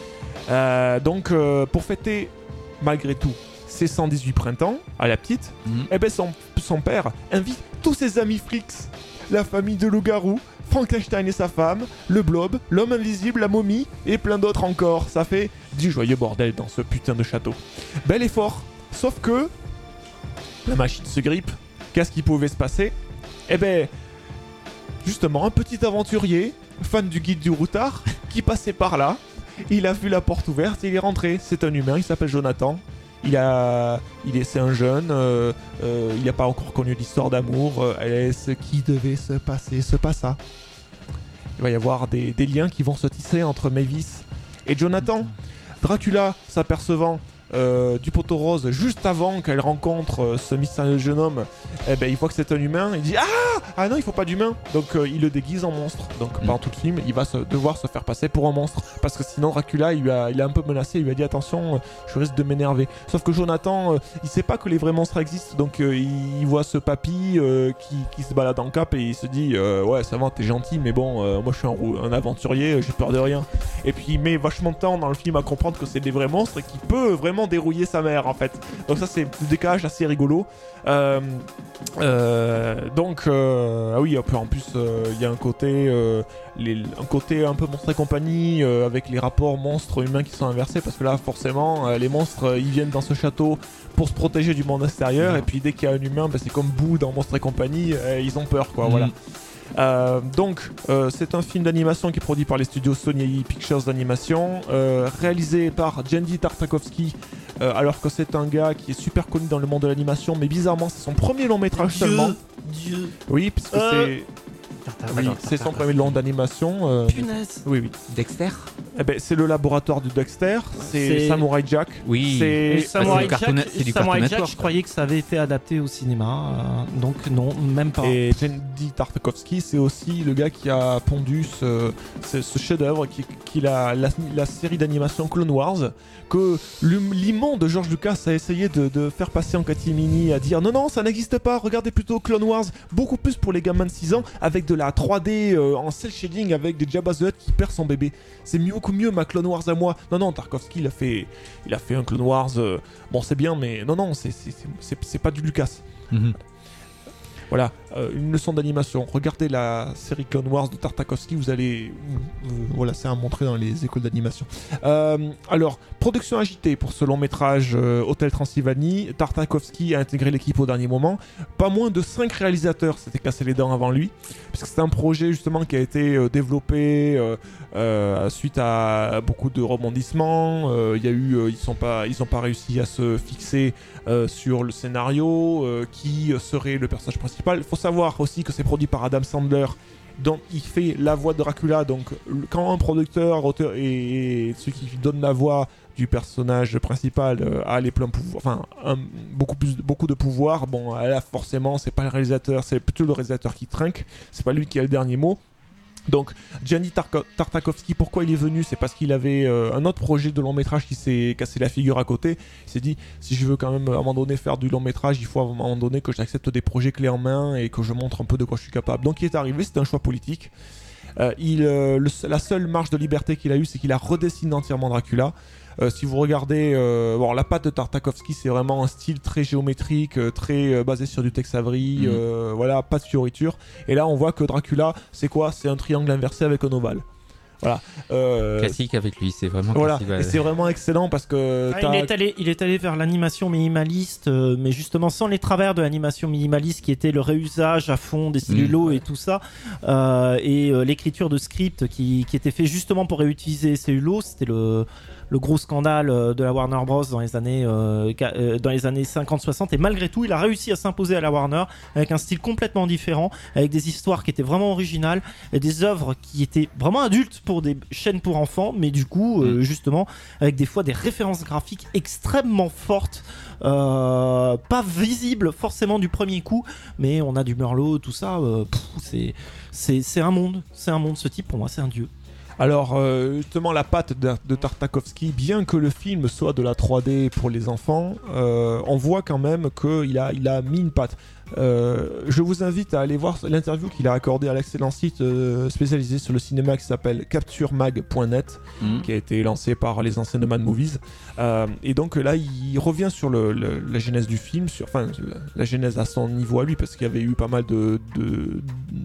Euh, donc, euh, pour fêter, malgré tout, ses cent dix-huit printemps à la petite, mmh. eh ben, son, son père invite tous ses amis frics. La famille de loup-garou, Frankenstein et sa femme, le blob, l'homme invisible, la momie et plein d'autres encore. Ça fait du joyeux bordel dans ce putain de château. Bel effort, sauf que la machine se grippe. Qu'est-ce qui pouvait se passer? Eh ben, justement, un petit aventurier, fan du guide du routard, qui passait par là. Il a vu la porte ouverte et il est rentré. C'est un humain, il s'appelle Jonathan. Il a, il est, c'est un jeune, euh, euh, il n'a pas encore connu l'histoire d'amour, euh, et ce qui devait se passer se passa. Il va y avoir des, des liens qui vont se tisser entre Mavis et Jonathan. Dracula, s'apercevant euh, du poteau rose juste avant qu'elle rencontre euh, ce mystérieux jeune homme, eh ben, il voit que c'est un humain, il dit « Ah Ah non, il faut pas d'humain !» Donc euh, il le déguise en monstre. Donc mm. pendant tout le film, il va se, devoir se faire passer pour un monstre. Parce que sinon, Dracula, il, lui a, il a un peu menacé, il lui a dit « Attention, euh, je risque de m'énerver. » Sauf que Jonathan, euh, il sait pas que les vrais monstres existent. Donc euh, il, il voit ce papy euh, qui, qui se balade en cap et il se dit euh, « Ouais, ça va, t'es gentil, mais bon, euh, moi je suis un, un aventurier, j'ai peur de rien. » Et puis il met vachement de temps dans le film à comprendre que c'est des vrais monstres et qu'il peut vraiment dérouiller sa mère en fait. Donc ça c'est le décalage assez rigolo. Euh, euh, donc euh, ah oui, en plus il euh, y a un côté euh, les, un côté un peu monstre et compagnie euh, avec les rapports monstres humains qui sont inversés, parce que là forcément euh, les monstres euh, ils viennent dans ce château pour se protéger du monde extérieur, mmh. et puis dès qu'il y a un humain, bah, c'est comme Boo dans Monstres et compagnie, euh, ils ont peur quoi. Mmh. Voilà. Euh, donc euh, c'est un film d'animation qui est produit par les studios Sony Pictures d'animation, euh, réalisé par Genndy Tartakovsky, euh, alors que c'est un gars qui est super connu dans le monde de l'animation, mais bizarrement c'est son premier long métrage Dieu, seulement. Dieu. Oui, puisque euh... c'est oui, c'est son premier long d'animation. Euh... Punaise. Oui, oui. Dexter. Eh ben, c'est le laboratoire de Dexter. C'est, c'est... Samurai Jack. Oui. C'est, Samurai ah, c'est Jack. Cartoon... C'est du Samurai Cartoon Jack. Network. Je croyais que ça avait été adapté au cinéma, euh, donc non, même pas. Et Genndy Tartakovsky, c'est aussi le gars qui a pondu ce, ce, ce chef-d'œuvre, qui, qui la, la, la série d'animation Clone Wars, que l'immonde George Lucas a essayé de, de faire passer en catimini, à dire non non, ça n'existe pas. Regardez plutôt Clone Wars, beaucoup plus pour les gamins de six ans, avec de la trois D. Euh, en cel shading avec des Jabba the Hutt qui perd son bébé. C'est mieux beaucoup mieux ma Clone Wars à moi. Non non, Tarkovsky il a fait il a fait un Clone Wars euh, bon c'est bien, mais non non, c'est c'est, c'est, c'est, c'est pas du Lucas. Mm-hmm. Voilà, euh, une leçon d'animation. Regardez la série Clone Wars de Tartakovsky, vous allez... Euh, voilà, c'est à montrer dans les écoles d'animation. Euh, alors, production agitée pour ce long métrage euh, Hôtel Transylvanie. Tartakovsky a intégré l'équipe au dernier moment. Pas moins de cinq réalisateurs s'étaient cassés les dents avant lui, puisque c'est un projet justement qui a été euh, développé euh, euh, suite à beaucoup de rebondissements. Euh, il y a eu, euh, ils sont pas, ils ont pas réussi à se fixer euh, sur le scénario, euh, qui serait le personnage principal. Il faut savoir aussi que c'est produit par Adam Sandler, dont il fait la voix de Dracula. Donc quand un producteur, auteur et, et celui qui donne la voix du personnage principal euh, a les pleins pouvoirs, enfin un, beaucoup plus, beaucoup de pouvoir, bon là forcément c'est pas le réalisateur, c'est plutôt le réalisateur qui trinque, c'est pas lui qui a le dernier mot. Donc Gianni Tarko- Tartakovsky, pourquoi il est venu? C'est parce qu'il avait euh, un autre projet de long métrage qui s'est cassé la figure à côté. Il s'est dit, si je veux quand même à un moment donné faire du long métrage, il faut à un moment donné que j'accepte des projets clés en main et que je montre un peu de quoi je suis capable. Donc il est arrivé, c'était un choix politique. Euh, il, euh, le, la seule marge de liberté qu'il a eue, c'est qu'il a redessiné entièrement Dracula. Euh, si vous regardez, euh, bon, la patte de Tartakovsky, c'est vraiment un style très géométrique, euh, très euh, basé sur du Tex Avery, mmh. euh, voilà, pas de fioriture. Et là, on voit que Dracula, c'est quoi? C'est un triangle inversé avec un ovale. Voilà. Euh... Classique avec lui, c'est vraiment voilà. classique. Et c'est vraiment excellent parce que ah, il est allé, il est allé vers l'animation minimaliste, euh, mais justement sans les travers de l'animation minimaliste qui était le réusage à fond des cellulos mmh. et tout ça, euh, et euh, l'écriture de script qui, qui était fait justement pour réutiliser les cellulos. C'était le le gros scandale de la Warner Bros dans les années euh, dans les années cinquante soixante, et malgré tout il a réussi à s'imposer à la Warner avec un style complètement différent, avec des histoires qui étaient vraiment originales et des œuvres qui étaient vraiment adultes pour des chaînes pour enfants, mais du coup euh, justement avec des fois des références graphiques extrêmement fortes, euh, pas visibles forcément du premier coup, mais on a du Merlot, tout ça, euh, pff, c'est, c'est, c'est un monde, c'est un monde, ce type pour moi c'est un dieu. Alors euh, justement la patte de, de Tartakovsky, bien que le film soit de la trois D pour les enfants, euh, on voit quand même qu'il a, il a mis une patte. Euh, je vous invite à aller voir l'interview qu'il a accordée à l'excellent site euh, spécialisé sur le cinéma qui s'appelle capture mag point net, mmh. qui a été lancé par les anciens de Mad Movies. Euh, et donc là, il revient sur le, le, la genèse du film, sur, enfin la, la genèse à son niveau à lui, parce qu'il y avait eu pas mal de, de,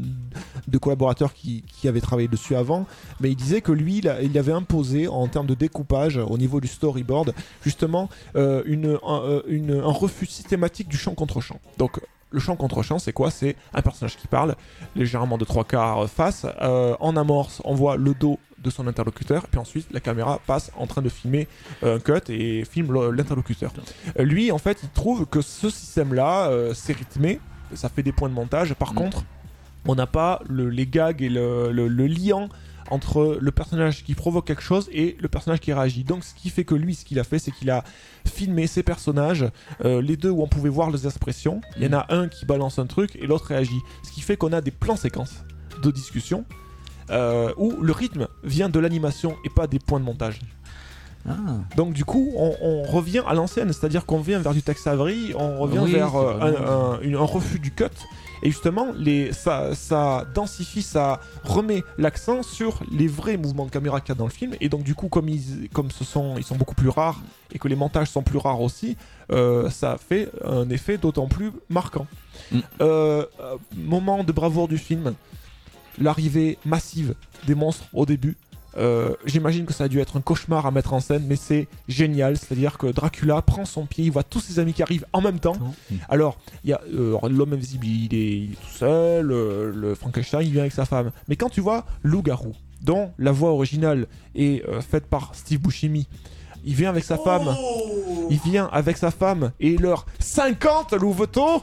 de collaborateurs qui, qui avaient travaillé dessus avant. Mais il disait que lui, il, a, il avait imposé en termes de découpage au niveau du storyboard, justement euh, une, un, une, un refus systématique du champ contre champ. Donc le champ contre champ, c'est quoi? C'est un personnage qui parle, légèrement de trois quarts face. Euh, en amorce, on voit le dos de son interlocuteur, puis ensuite la caméra passe en train de filmer euh, un cut et filme le, l'interlocuteur. Euh, lui, en fait, il trouve que ce système-là, euh, c'est rythmé, ça fait des points de montage. Par mmh. contre, on n'a pas le, les gags et le, le, le liant entre le personnage qui provoque quelque chose et le personnage qui réagit. Donc ce qui fait que lui, ce qu'il a fait, c'est qu'il a filmé ses personnages, euh, les deux où on pouvait voir les expressions. Il y en a un qui balance un truc et l'autre réagit. Ce qui fait qu'on a des plans séquences de discussion euh, où le rythme vient de l'animation et pas des points de montage. Ah. Donc du coup on, on revient à l'ancienne, c'est-à-dire qu'on vient vers du Tex Avery, on revient oui, vers euh, un, un, une, un refus du cut. Et justement, les, ça, ça densifie, ça remet l'accent sur les vrais mouvements de caméra qu'il y a dans le film. Et donc du coup, comme ils, comme ce sont, ils sont beaucoup plus rares et que les montages sont plus rares aussi, euh, ça fait un effet d'autant plus marquant. Mm. Euh, euh, moment de bravoure du film, l'arrivée massive des monstres au début. Euh, j'imagine que ça a dû être un cauchemar à mettre en scène, mais c'est génial. C'est-à-dire que Dracula prend son pied, il voit tous ses amis qui arrivent en même temps. Mmh. Alors, il y a euh, l'homme invisible, il est, il est tout seul, euh, le Frankenstein, il vient avec sa femme. Mais quand tu vois Loup-garou, dont la voix originale est euh, faite par Steve Buscemi, il vient avec sa oh femme, il vient avec sa femme et leurs cinquante louveteaux.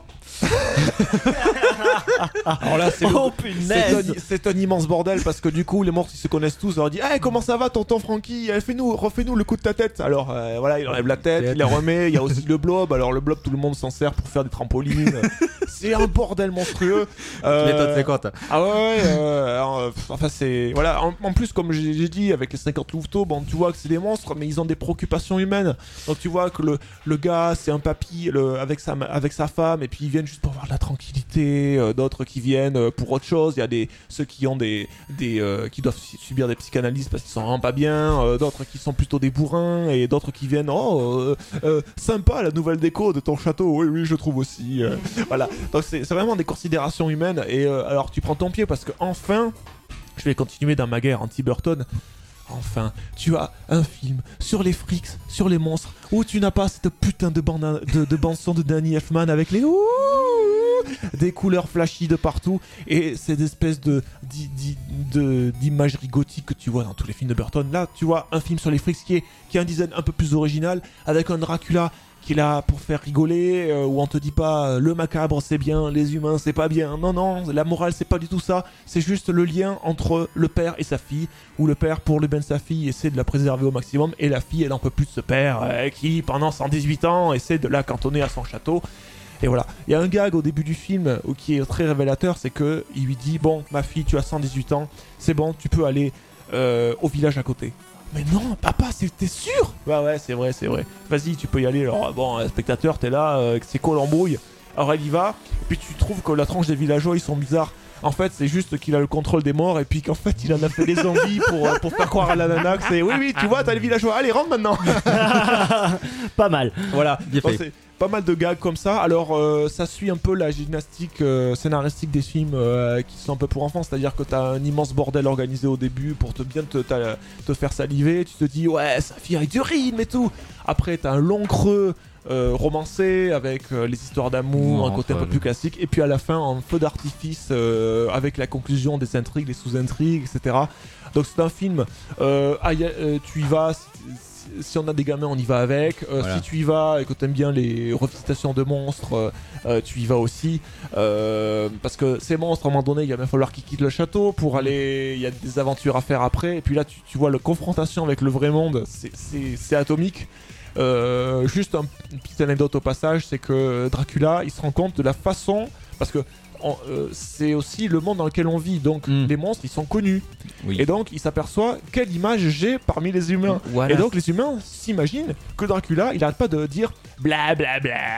Alors là, c'est, oh, le... c'est, un, c'est un immense bordel parce que du coup, les monstres ils se connaissent tous. On leur dit hey, comment ça va, tonton Frankie? Fais-nous, refais-nous le coup de ta tête. Alors euh, voilà, il enlève la tête, il la remet. Il y a aussi le blob. Alors le blob, tout le monde s'en sert pour faire des trampolines. C'est un bordel monstrueux. Euh... Méthode c'est quoi, ah ouais, ouais euh, alors, enfin c'est voilà. En, en plus, comme j'ai, j'ai dit, avec les cinquante louveteaux, bon, tu vois que c'est des monstres, mais ils ont des préoccupations humaines. Donc tu vois que le, le gars, c'est un papy le, avec, sa, avec sa femme, et puis ils viennent juste pour avoir de la tranquillité, euh, d'autres qui viennent euh, pour autre chose. Il y a des, ceux qui, ont des, des, euh, qui doivent subir des psychanalyses parce qu'ils sont vraiment pas bien, euh, d'autres qui sont plutôt des bourrins, et d'autres qui viennent, oh, euh, euh, sympa la nouvelle déco de ton château, oui, oui, je trouve aussi. Euh, voilà, donc c'est, c'est vraiment des considérations humaines, et euh, alors tu prends ton pied parce que enfin, je vais continuer dans ma guerre anti-Burton. Enfin, tu as un film sur les frics, sur les monstres, où tu n'as pas cette putain de bande de, de bande son de Danny Elfman avec les ouh, des couleurs flashy de partout, et cette espèce de, d'i, d'i, de d'imagerie gothique que tu vois dans tous les films de Burton. Là, tu vois un film sur les frics qui est qui a un design un peu plus original, avec un Dracula qui est là pour faire rigoler, euh, où on te dit pas euh, le macabre c'est bien, les humains c'est pas bien. Non, non, la morale c'est pas du tout ça. C'est juste le lien entre le père et sa fille, où le père, pour le bien de sa fille, essaie de la préserver au maximum, et la fille, elle en peut plus de ce père euh, qui, pendant cent dix-huit ans, essaie de la cantonner à son château. Et voilà. Il y a un gag au début du film euh, qui est très révélateur, c'est que il lui dit, bon, ma fille, tu as cent dix-huit ans, c'est bon, tu peux aller euh, au village à côté. Mais non, papa, t'es sûr? Bah ouais, c'est vrai, c'est vrai. Vas-y, tu peux y aller. Alors, bon, spectateur, t'es là, euh, c'est quoi l'embrouille? Alors elle y va, et puis tu trouves que la tranche des villageois, ils sont bizarres. En fait, c'est juste qu'il a le contrôle des morts, et puis qu'en fait, il en a fait des zombies pour, euh, pour faire croire à la nana que c'est... Oui, oui, tu vois, t'as les villageois, allez, rentre maintenant. Pas mal. Voilà, bien donc, fait. C'est pas mal de gags comme ça. Alors, euh, ça suit un peu la gymnastique euh, scénaristique des films euh, qui sont un peu pour enfants, c'est-à-dire que t'as un immense bordel organisé au début pour te bien te, te faire saliver. Tu te dis, ouais, ça fait avec du rythme et tout. Après, t'as un long creux euh, romancé avec euh, les histoires d'amour, Non, un côté un peu ouais. plus classique. Et puis à la fin, en feu d'artifice euh, avec la conclusion des intrigues, les sous-intrigues, et cetera. Donc, c'est un film. Euh, ah, y a, euh, tu y vas. Si on a des gamins, on y va avec. Euh, Voilà. Si tu y vas et que t'aimes bien les revisitations de monstres, euh, euh, tu y vas aussi. Euh, parce que ces monstres, à un moment donné, il va bien falloir qu'ils quittent le château pour aller. Il y a des aventures à faire après. Et puis là, tu, tu vois la confrontation avec le vrai monde, c'est, c'est, c'est atomique. Euh, juste un, une petite anecdote au passage, c'est que Dracula, il se rend compte de la façon. Parce que. On, euh, c'est aussi le monde dans lequel on vit, donc mm. les monstres ils sont connus, oui. Et donc il s'aperçoit quelle image j'ai parmi les humains, voilà. Et donc les humains s'imaginent que Dracula il arrête pas de dire bla bla bla.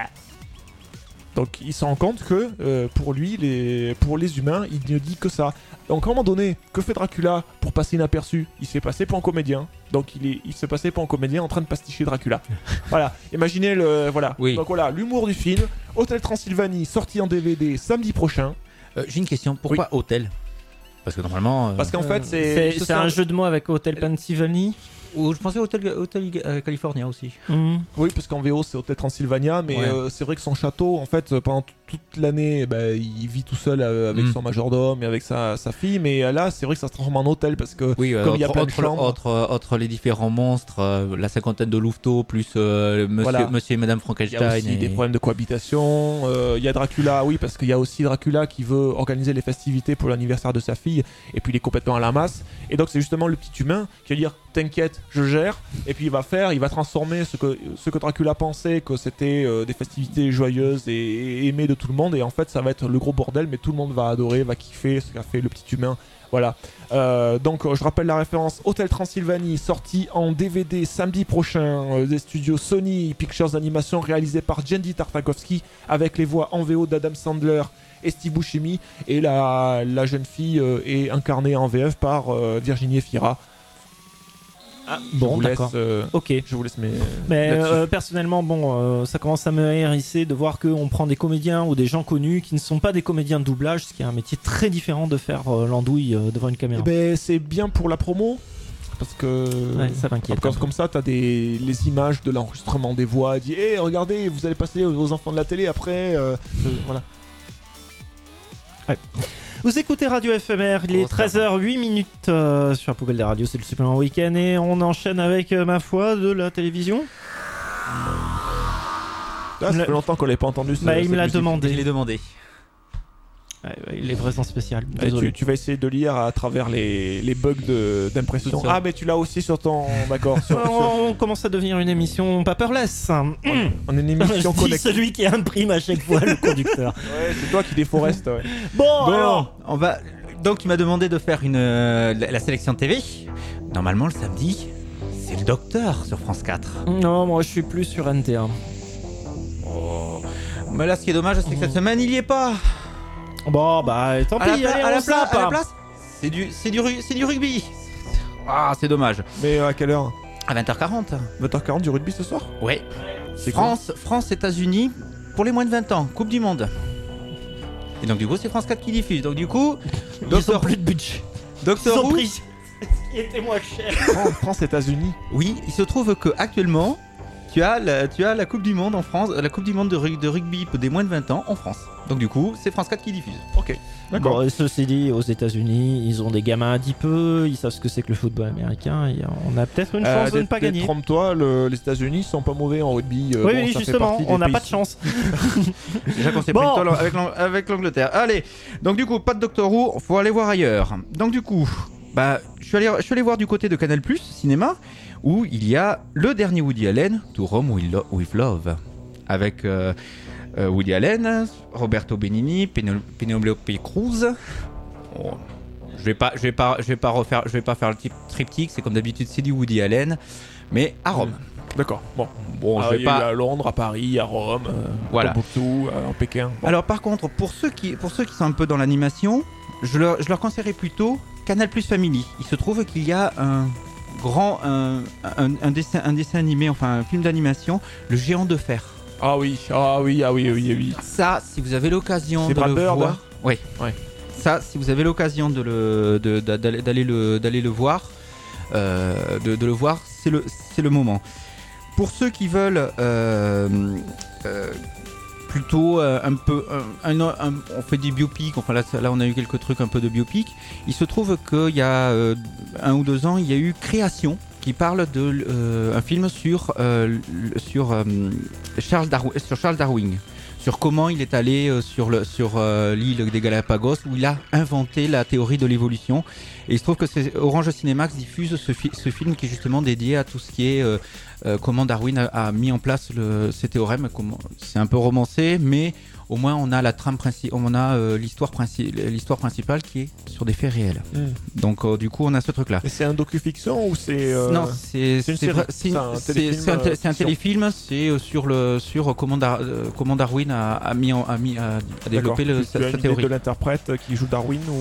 Donc il se rend compte que euh, pour lui, les, pour les humains, il ne dit que ça. Donc à un moment donné, que fait Dracula pour passer inaperçu? Il se fait passer pour un comédien. Donc il, est, il se fait passer pour un comédien en train de pasticher Dracula. Voilà, imaginez le... Voilà. Oui. Donc voilà, l'humour du film. Hôtel Transylvanie, sorti en D V D samedi prochain. Euh, j'ai une question, pourquoi oui. Hôtel? Parce que normalement... Euh... Parce qu'en fait, c'est... C'est, c'est un jeu de mots avec Hôtel Pennsylvanie. Ou je pensais Hôtel, Hôtel euh, California aussi. Mmh. Oui, parce qu'en V O c'est Hôtel Transylvania, mais ouais. euh, c'est vrai que son château, en fait, pendant t- toute l'année, bah, il vit tout seul euh, avec mmh. son majordome et avec sa, sa fille, mais là, c'est vrai que ça se transforme en hôtel parce que oui, euh, comme il y a plein de autre, chambres... Autre, autre les différents monstres, euh, la cinquantaine de louveteaux, plus euh, monsieur, voilà. monsieur et Madame Frankenstein. Il y a aussi et... des problèmes de cohabitation. Euh, il y a Dracula, oui, parce qu'il y a aussi Dracula qui veut organiser les festivités pour l'anniversaire de sa fille, et puis il est complètement à la masse. Et donc, c'est justement le petit humain qui va dire t'inquiète, je gère. Et puis il va faire, il va transformer ce que, ce que Dracula pensait que c'était euh, des festivités joyeuses et, et aimées de tout le monde. Et en fait, ça va être le gros bordel, mais tout le monde va adorer, va kiffer ce qu'a fait le petit humain. Voilà. Euh, donc, je rappelle la référence Hôtel Transylvanie, sorti en D V D samedi prochain euh, des studios Sony Pictures Animation, réalisé par Jendy Tartakovsky, avec les voix en V O d'Adam Sandler et Steve Buscemi. Et la, la jeune fille euh, est incarnée en V F par euh, Virginie Efira. Ah, bon, je d'accord. Laisse, euh, ok. Je vous laisse mes. Mais euh, personnellement, bon, euh, ça commence à me hérisser de voir qu'on prend des comédiens ou des gens connus qui ne sont pas des comédiens de doublage, ce qui est un métier très différent de faire euh, l'andouille euh, devant une caméra. Eh ben, c'est bien pour la promo. Parce que. Ouais, ça m'inquiète. Comme, comme ça, t'as des les images de l'enregistrement des voix. Dit, hé, hey, regardez, vous allez passer aux enfants de la télé après. Euh, euh, voilà. Ouais. Vous écoutez Radio F M R, il est treize heures huit minutes euh, sur la poubelle des radios, c'est le supplément week-end et on enchaîne avec, euh, ma foi, de la télévision. Là, ça fait longtemps qu'on l'avait pas entendu. Bah, ça, il me l'a demandé. Je l'ai demandé. Ouais, ouais, il est présent spécial. Ouais, tu, tu vas essayer de lire à travers les, les bugs de, d'impression. Ah, mais tu l'as aussi sur ton. D'accord. Sur, sur... On commence à devenir une émission paperless. On, on est une émission connectée. Celui qui imprime à chaque fois le conducteur. Ouais, c'est toi qui déforeste. Ouais. Bon, bon alors, on va. Donc, tu m'as demandé de faire une euh, la, la sélection de T V. Normalement, le samedi, c'est le Docteur sur France quatre. Non, moi je suis plus sur N T un. Oh. Mais là, ce qui est dommage, c'est que cette semaine, il y est pas. Bon, bah tant À pis, la, allez, pla- à la on pla- zappe. à la place, c'est du, c'est du, ru- c'est du rugby. Ah, c'est dommage. Mais à quelle heure? À vingt heures quarante. vingt heures quarante du rugby ce soir? Ouais. C'est quoi? France, France, États-Unis pour les moins de vingt ans, Coupe du Monde. Et donc du coup, c'est France quatre qui diffuse. Donc du coup, Ils Docteur ont plus de budget. Docteur Ils ont Who. pris ce qui était moins cher. France, France, États-Unis. Oui, il se trouve que actuellement, tu as la, tu as la Coupe du Monde en France, la Coupe du Monde de, ru- de rugby des moins de vingt ans en France. Donc du coup, c'est France quatre qui diffuse. Ok. D'accord. Bon, et ceci dit, aux États-Unis, ils ont des gamins adipeux, ils savent ce que c'est que le football américain. Et on a peut-être une chance de ne pas gagner. Trompe-toi, le- les États-unis sont pas mauvais en rugby. euh, Oui, bon, oui, ça fait justement, partie des on n'a pays- pas de chance. Déjà qu'on s'est Bon. pris le temps avec, l'Ang- avec l'Angleterre. Allez, donc du coup, pas de Doctor Who, faut aller voir ailleurs. Donc du coup, bah, je suis allé, je suis allé voir du côté de Canal+, cinéma, où il y a le dernier Woody Allen, To Rome with, Lo- with Love, avec euh, euh, Woody Allen, Roberto Benigni, Pénel- Penelope Cruz. Bon, je vais pas, je vais pas, je vais pas refaire, je vais pas faire le type triptyque. C'est comme d'habitude, c'est du Woody Allen, mais à Rome. D'accord. Bon. Bon, Ah, je il vais y a eu pas. à Londres, à Paris, à Rome, euh, Voilà. Tombouctou, euh, en Pékin. Bon. Alors par contre, pour ceux qui, pour ceux qui sont un peu dans l'animation, je leur, je leur conseillerais plutôt Canal Plus Family. Il se trouve qu'il y a un grand, un, un, un dessin, un dessin animé, enfin un film d'animation, Le Géant de Fer. Ah oui, ah oui, ah oui, oui, oui. Ça, si vous avez l'occasion C'est de Brad le Bird, voir, hein oui. Ouais. Ça, si vous avez l'occasion de le, de- de- d'aller, d'aller le, d'aller le voir, euh, de, de le voir, c'est le, c'est le moment. Pour ceux qui veulent euh, euh, plutôt euh, un peu, un, un- un- on fait des biopics. Enfin là, là, on a eu quelques trucs un peu de biopics. Il se trouve qu'il y a euh, un ou deux ans, il y a eu Création, qui parle de euh, un film sur euh, l- sur euh, Charles Darwin, sur Charles Darwin. Sur comment il est allé euh, sur, le, sur euh, l'île des Galapagos, où il a inventé la théorie de l'évolution. Et il se trouve que c'est Orange Cinémax diffuse ce, fi- ce film qui est justement dédié à tout ce qui est euh, euh, comment Darwin a, a mis en place le, ces théorèmes. Comment, c'est un peu romancé, mais au moins on a la trame princi- on a euh, l'histoire, princi- l'histoire principale qui est sur des faits réels. Mm. Donc euh, du coup on a ce truc là. Et c'est un docu-fiction ou c'est. euh, Non, c'est c'est une c'est série. vrai- c'est une- C'est un c'est- téléfilm, c'est un té- euh, c'est un fiction. téléfilm, c'est euh, sur le sur comment, Dar- euh, comment Darwin a, a mis en- a mis a, a développé D'accord. le, Tu- sa, tu as sa une idée théorie. de l'interprète qui joue Darwin ou.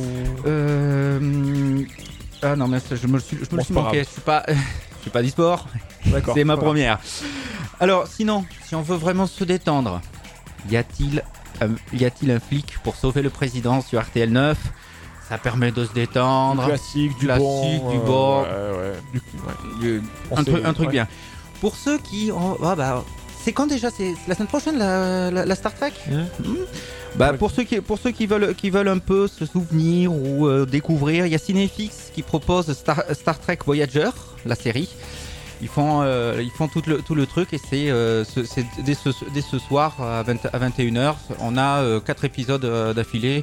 Euh, ah non mais ça, je me le suis, je me Bon, le suis c'est pas manqué. grave. Je suis pas je suis pas d'e-sport. D'accord. C'est ma Voilà. première. Alors sinon, si on veut vraiment se détendre, y a-t-il un, y a-t-il un flic pour sauver le président sur R T L neuf? Ça permet de se détendre. Du classique, du Classique, bon. du euh, bon. Ouais, ouais. Du, ouais. Du- On un, sait- truc, un truc ouais. bien. Pour ceux qui ont... ah bah, c'est quand déjà? C'est la semaine prochaine la, la, la Star Trek. Hmm. Bah, Ouais. pour ceux qui pour ceux qui veulent qui veulent un peu se souvenir ou euh, découvrir, il y a Cinéfix qui propose Star, Star Trek Voyager, la série. Ils font euh, ils font tout le tout le truc et c'est euh, ce- c'est dès ce dès ce soir à, vingt à vingt et une heures, on a euh, quatre épisodes euh, d'affilée.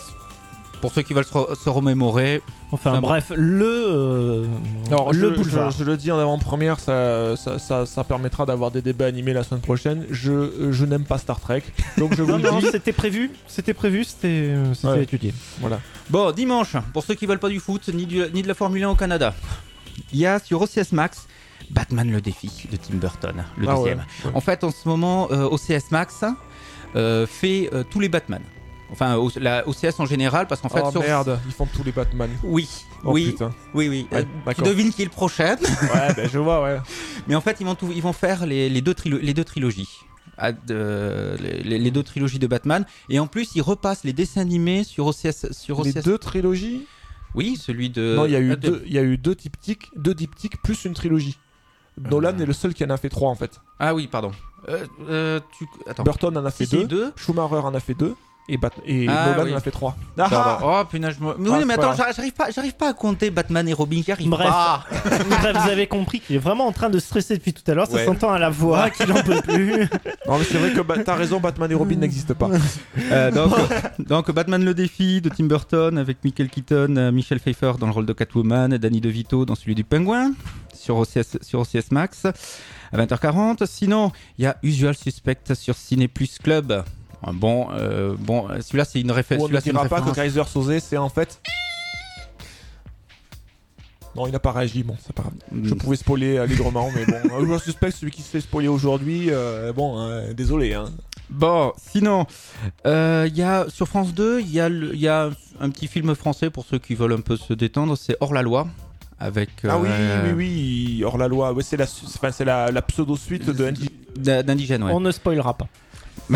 Pour ceux qui veulent se, re- se remémorer. Enfin Ah bon. bref, le euh, Alors, le je, boulevard. je, je le dis en avant-première, ça, ça, ça, ça permettra d'avoir des débats animés la semaine prochaine. Je, je n'aime pas Star Trek, donc je vous Non, le non, dis. c'était prévu, c'était prévu, c'était euh, c'était Ouais. étudié. Voilà. Bon, dimanche, pour ceux qui veulent pas du foot ni, du- ni de la Formule un au Canada, il y a sur O C S Max Batman le défi de Tim Burton, le Ah deuxième. ouais, ouais. En fait, en ce moment, euh, O C S Max euh, fait euh, tous les Batman. Enfin, O- la O C S en général, parce qu'en fait, Oh sur... merde, ils font tous les Batman. Oui, Oh, oui, putain. oui, oui. Ouais, Euh, tu d'accord. devines qui est le prochain. Ouais, ben je vois, ouais. Mais en fait, ils vont, tout, ils vont faire les, les, deux, trilo- les deux trilogies. À de- les, les deux trilogies de Batman. Et en plus, ils repassent les dessins animés sur O C S. Sur Les O C S... deux trilogies. Oui, celui de. Non, il y a eu ah, de- deux, il y a eu deux diptyques, deux diptyques plus une trilogie. Nolan est le seul qui en a fait trois en fait. Ah oui, pardon. Euh, euh, tu... Attends. Burton en a fait Si, si, deux, deux. Schumacher en a fait deux, et, Bat- et Ah, Nolan oui. en a fait trois. Pardon. Ah Oh punaise, je me... Mais Ah, oui, mais c'est pas attends, j'arrive j'arrive pas, j'arrive pas à compter Batman et Robin, j'y arrive Bref. pas. Bref, vous avez compris qu'il est vraiment en train de stresser depuis tout à l'heure, ça Ouais. s'entend à la voix qu'il en peut plus. Non mais c'est vrai que ba- t'as raison, Batman et Robin n'existent pas. Euh, donc, donc Batman le défi de Tim Burton avec Michael Keaton, euh, Michelle Pfeiffer dans le rôle de Catwoman, Danny DeVito dans celui du Pingouin sur O C S, sur O C S Max à vingt heures quarante. Sinon, il y a Usual Suspect sur Ciné Plus Club. Un bon, euh, bon, celui-là c'est une, réfé- On ne celui-là, c'est une dira pas que référence. Kaiser Soze c'est en fait. Non, il n'a pas réagi, bon, c'est pas grave. Je pouvais spoiler allègrement, mais bon, je suspecte celui qui se fait spoiler aujourd'hui, euh, bon, hein, désolé. Hein. Bon, sinon, il euh, y a sur France deux, il y, y a un petit film français pour ceux qui veulent un peu se détendre, c'est Hors la loi. Avec, ah oui, euh, oui, oui, Hors la loi, ouais, c'est la, enfin, c'est la, la pseudo-suite de Indi... d'Indigène, ouais. On ne spoilera pas. bon,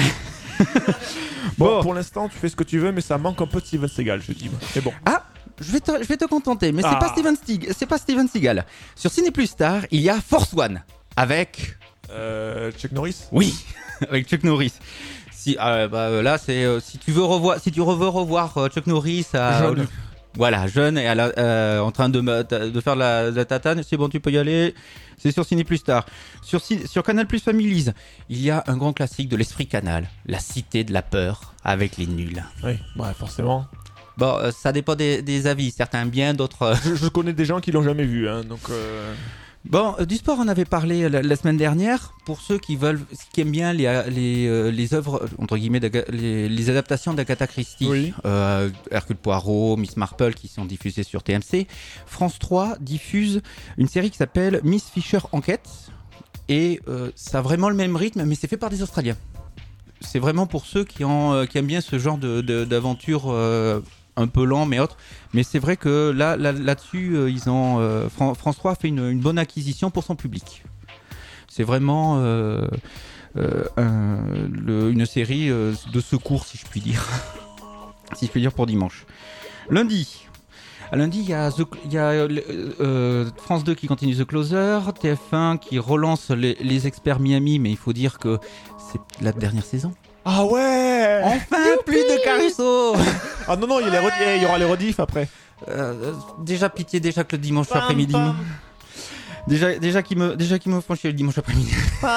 bon, pour l'instant, tu fais ce que tu veux, mais ça manque un peu de Steven Seagal, je dis. Mais bon. Ah, je vais te, je vais te contenter, mais ah. c'est pas Steven Stig, c'est pas Steven Seagal. Sur Ciné Plus Star, il y a Force One avec euh, Chuck Norris. Oui, avec Chuck Norris. Si, euh, bah, là, c'est euh, si tu veux revoir, si tu veux revoir euh, Chuck Norris à jeune. Voilà, jeune et à la, euh, en train de, de faire la, la tatane, c'est bon, tu peux y aller. C'est sur Ciné Plus Star. Sur, sur Canal Plus Families, il y a un grand classique de l'esprit canal, La Cité de la Peur, avec les nuls. Oui, bah forcément. Bon, euh, ça dépend des, des avis, certains bien, d'autres... Euh... Je, je connais des gens qui l'ont jamais vu, hein, donc... Euh... Bon, euh, du sport, on avait parlé la, la semaine dernière. Pour ceux qui veulent, qui aiment bien les les, euh, les œuvres entre guillemets, les, les adaptations d'Agatha Christie, oui. euh, Hercule Poirot, Miss Marple, qui sont diffusées sur T M C. France trois diffuse une série qui s'appelle Miss Fisher Enquête, et euh, ça a vraiment le même rythme, mais c'est fait par des Australiens. C'est vraiment pour ceux qui ont, euh, qui aiment bien ce genre de, de d'aventure. Euh, un peu lent mais autre, mais c'est vrai que là, là là-dessus euh, ils ont euh, Fran- France trois a fait une, une bonne acquisition pour son public. C'est vraiment euh, euh, un, le, une série euh, de secours, si je puis dire, si je puis dire, pour dimanche. Lundi. À lundi, il y a, The, il y a euh, France deux qui continue The Closer, T F un qui relance les, les Experts Miami, mais il faut dire que c'est la dernière saison. Ah ouais. Enfin, plus de Caruso. Ah non, non, il y, a les redi- il y aura les rediffs après. Euh, déjà pitié, déjà que le dimanche Pam, après-midi. pam. Déjà, déjà qui me, déjà qui me font chier le dimanche après-midi.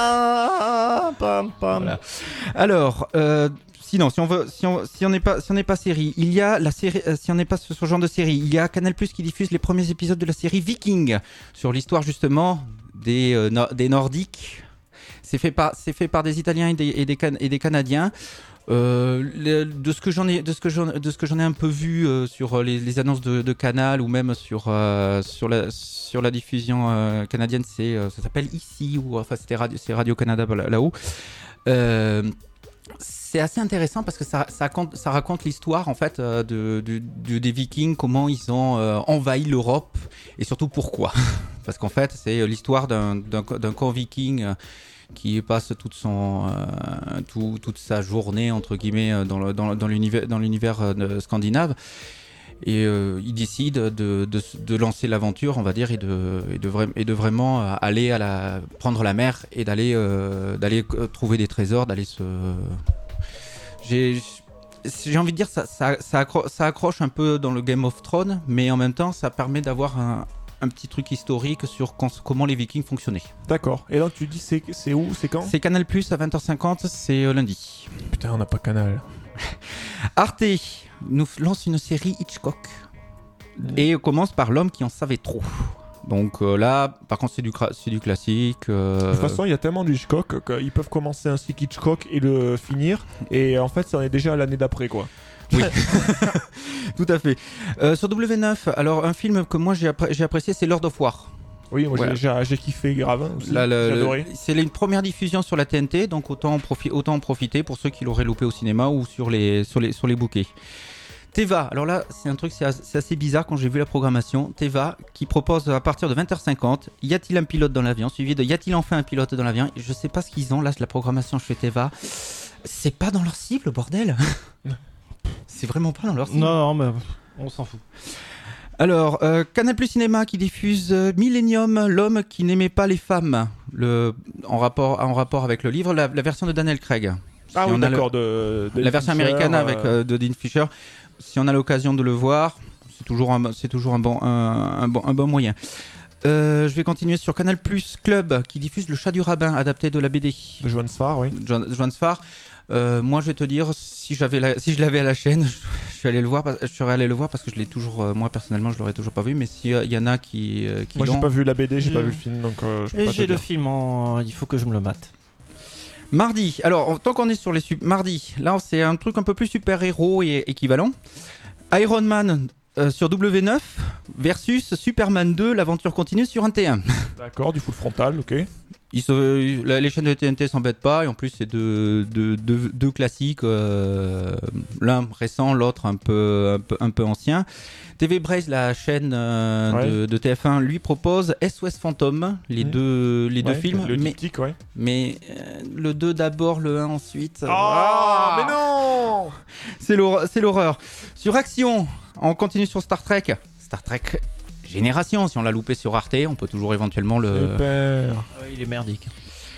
Pam, pam, pam. Voilà. Alors, euh, sinon, si on veut, si on, si on n'est pas, si on n'est pas série, il y a la série, euh, si on n'est pas ce, ce genre de série, il y a Canal Plus qui diffuse les premiers épisodes de la série Viking sur l'histoire justement des, euh, no- des Nordiques. C'est fait par, c'est fait par des Italiens et des, et des, Can- et des Canadiens. Euh, le, de ce que j'en ai, de ce que j'en, de ce que j'en ai un peu vu euh, sur les, les annonces de, de Canal ou même sur euh, sur la sur la diffusion euh, canadienne, c'est euh, ça s'appelle Ici ou enfin c'était Radio, c'est Radio Canada là- là-haut. Euh, c'est assez intéressant parce que ça, ça raconte, ça raconte l'histoire en fait euh, de, de, de des Vikings, comment ils ont euh, envahi l'Europe et surtout pourquoi. Parce qu'en fait c'est l'histoire d'un d'un, d'un camp viking. Euh, qui passe toute, son, euh, tout, toute sa journée entre guillemets dans, le, dans, dans l'univers, dans l'univers euh, scandinave, et euh, il décide de, de, de lancer l'aventure, on va dire, et de, et de, vra- et de vraiment aller à la, prendre la mer et d'aller, euh, d'aller trouver des trésors, d'aller se... J'ai, j'ai envie de dire ça, ça, ça, accro- ça accroche un peu dans le Game of Thrones, mais en même temps ça permet d'avoir un un petit truc historique sur quand, comment les Vikings fonctionnaient. D'accord. Et donc tu dis c'est, c'est où, c'est quand ? C'est Canal Plus à vingt heures cinquante, c'est euh, lundi. Putain, on n'a pas Canal. Arte nous lance une série Hitchcock. Mmh. Et commence par L'homme qui en savait trop. Donc euh, là, par contre, c'est du, cra- c'est du classique. Euh... De toute façon, il y a tellement du Hitchcock qu'ils peuvent commencer un cycle Hitchcock et le finir. Et en fait, ça en est déjà à l'année d'après, quoi. Oui, tout à fait. Euh, sur W neuf, alors un film que moi j'ai, appré- j'ai apprécié, c'est Lord of War. Oui, moi Voilà. j'ai, j'ai, j'ai kiffé grave aussi. Là, le, j'ai le, adoré. c'est une première diffusion sur la T N T, donc autant en, profi- autant en profiter pour ceux qui l'auraient loupé au cinéma ou sur les, sur les, sur les bouquets. Teva, alors là c'est un truc, c'est assez, c'est assez bizarre quand j'ai vu la programmation. Teva qui propose à partir de vingt heures cinquante, y a-t-il un pilote dans l'avion, suivi de y a-t-il enfin un pilote dans l'avion. Je sais pas ce qu'ils ont là, la programmation chez Teva. C'est pas dans leur cible, bordel. C'est vraiment pas dans leur cible. Non, non, mais on s'en fout. Alors, euh, Canal Plus Cinéma qui diffuse euh, Millennium, l'homme qui n'aimait pas les femmes, le, en, rapport, en rapport avec le livre, la, la version de Daniel Craig. Ah Si oui, on a d'accord, le, de, de la version Fincher, américaine euh... avec euh, de Dean Fisher. Si on a l'occasion de le voir, c'est toujours un, c'est toujours un, bon, un, un, bon, un bon moyen. Euh, je vais continuer sur Canal Plus Club qui diffuse Le Chat du Rabbin, adapté de la B D. De Joan Sfar, oui. Joan, Joan Sfar. Euh, moi, je vais te dire, si j'avais, la, si je l'avais à la chaîne, je, je suis allé le voir, je serais allé le voir parce que je l'ai toujours, euh, moi personnellement, je l'aurais toujours pas vu. Mais s'il y, y en a qui, euh, qui moi, l'ont, j'ai pas vu la B D, j'ai Je... pas vu le film, donc euh, je peux Et pas te j'ai le dire. film, en... il faut que je me le mate. Mardi. Alors, tant qu'on est sur les sub... mardi, là, c'est un truc un peu plus super héros et équivalent. Iron Man euh, sur W neuf versus Superman deux, l'aventure continue sur un T un. D'accord, du full frontal, ok. Ils se, la, les chaînes de T N T s'embêtent pas, et en plus c'est deux, deux, deux, deux classiques, euh, l'un récent, l'autre un peu, un peu, un peu ancien. T V Braze, la chaîne euh, ouais. de, de T F un, lui propose S O S Phantom, les mmh. deux, les ouais, deux films. Le mais, diptyque, ouais. Mais euh, le deux d'abord, le un ensuite. Oh, ah mais non c'est, l'horreur, c'est l'horreur. Sur Action, on continue sur Star Trek. Star Trek Génération, si on l'a loupé sur Arte, on peut toujours éventuellement le... Super. Ouais, il est merdique.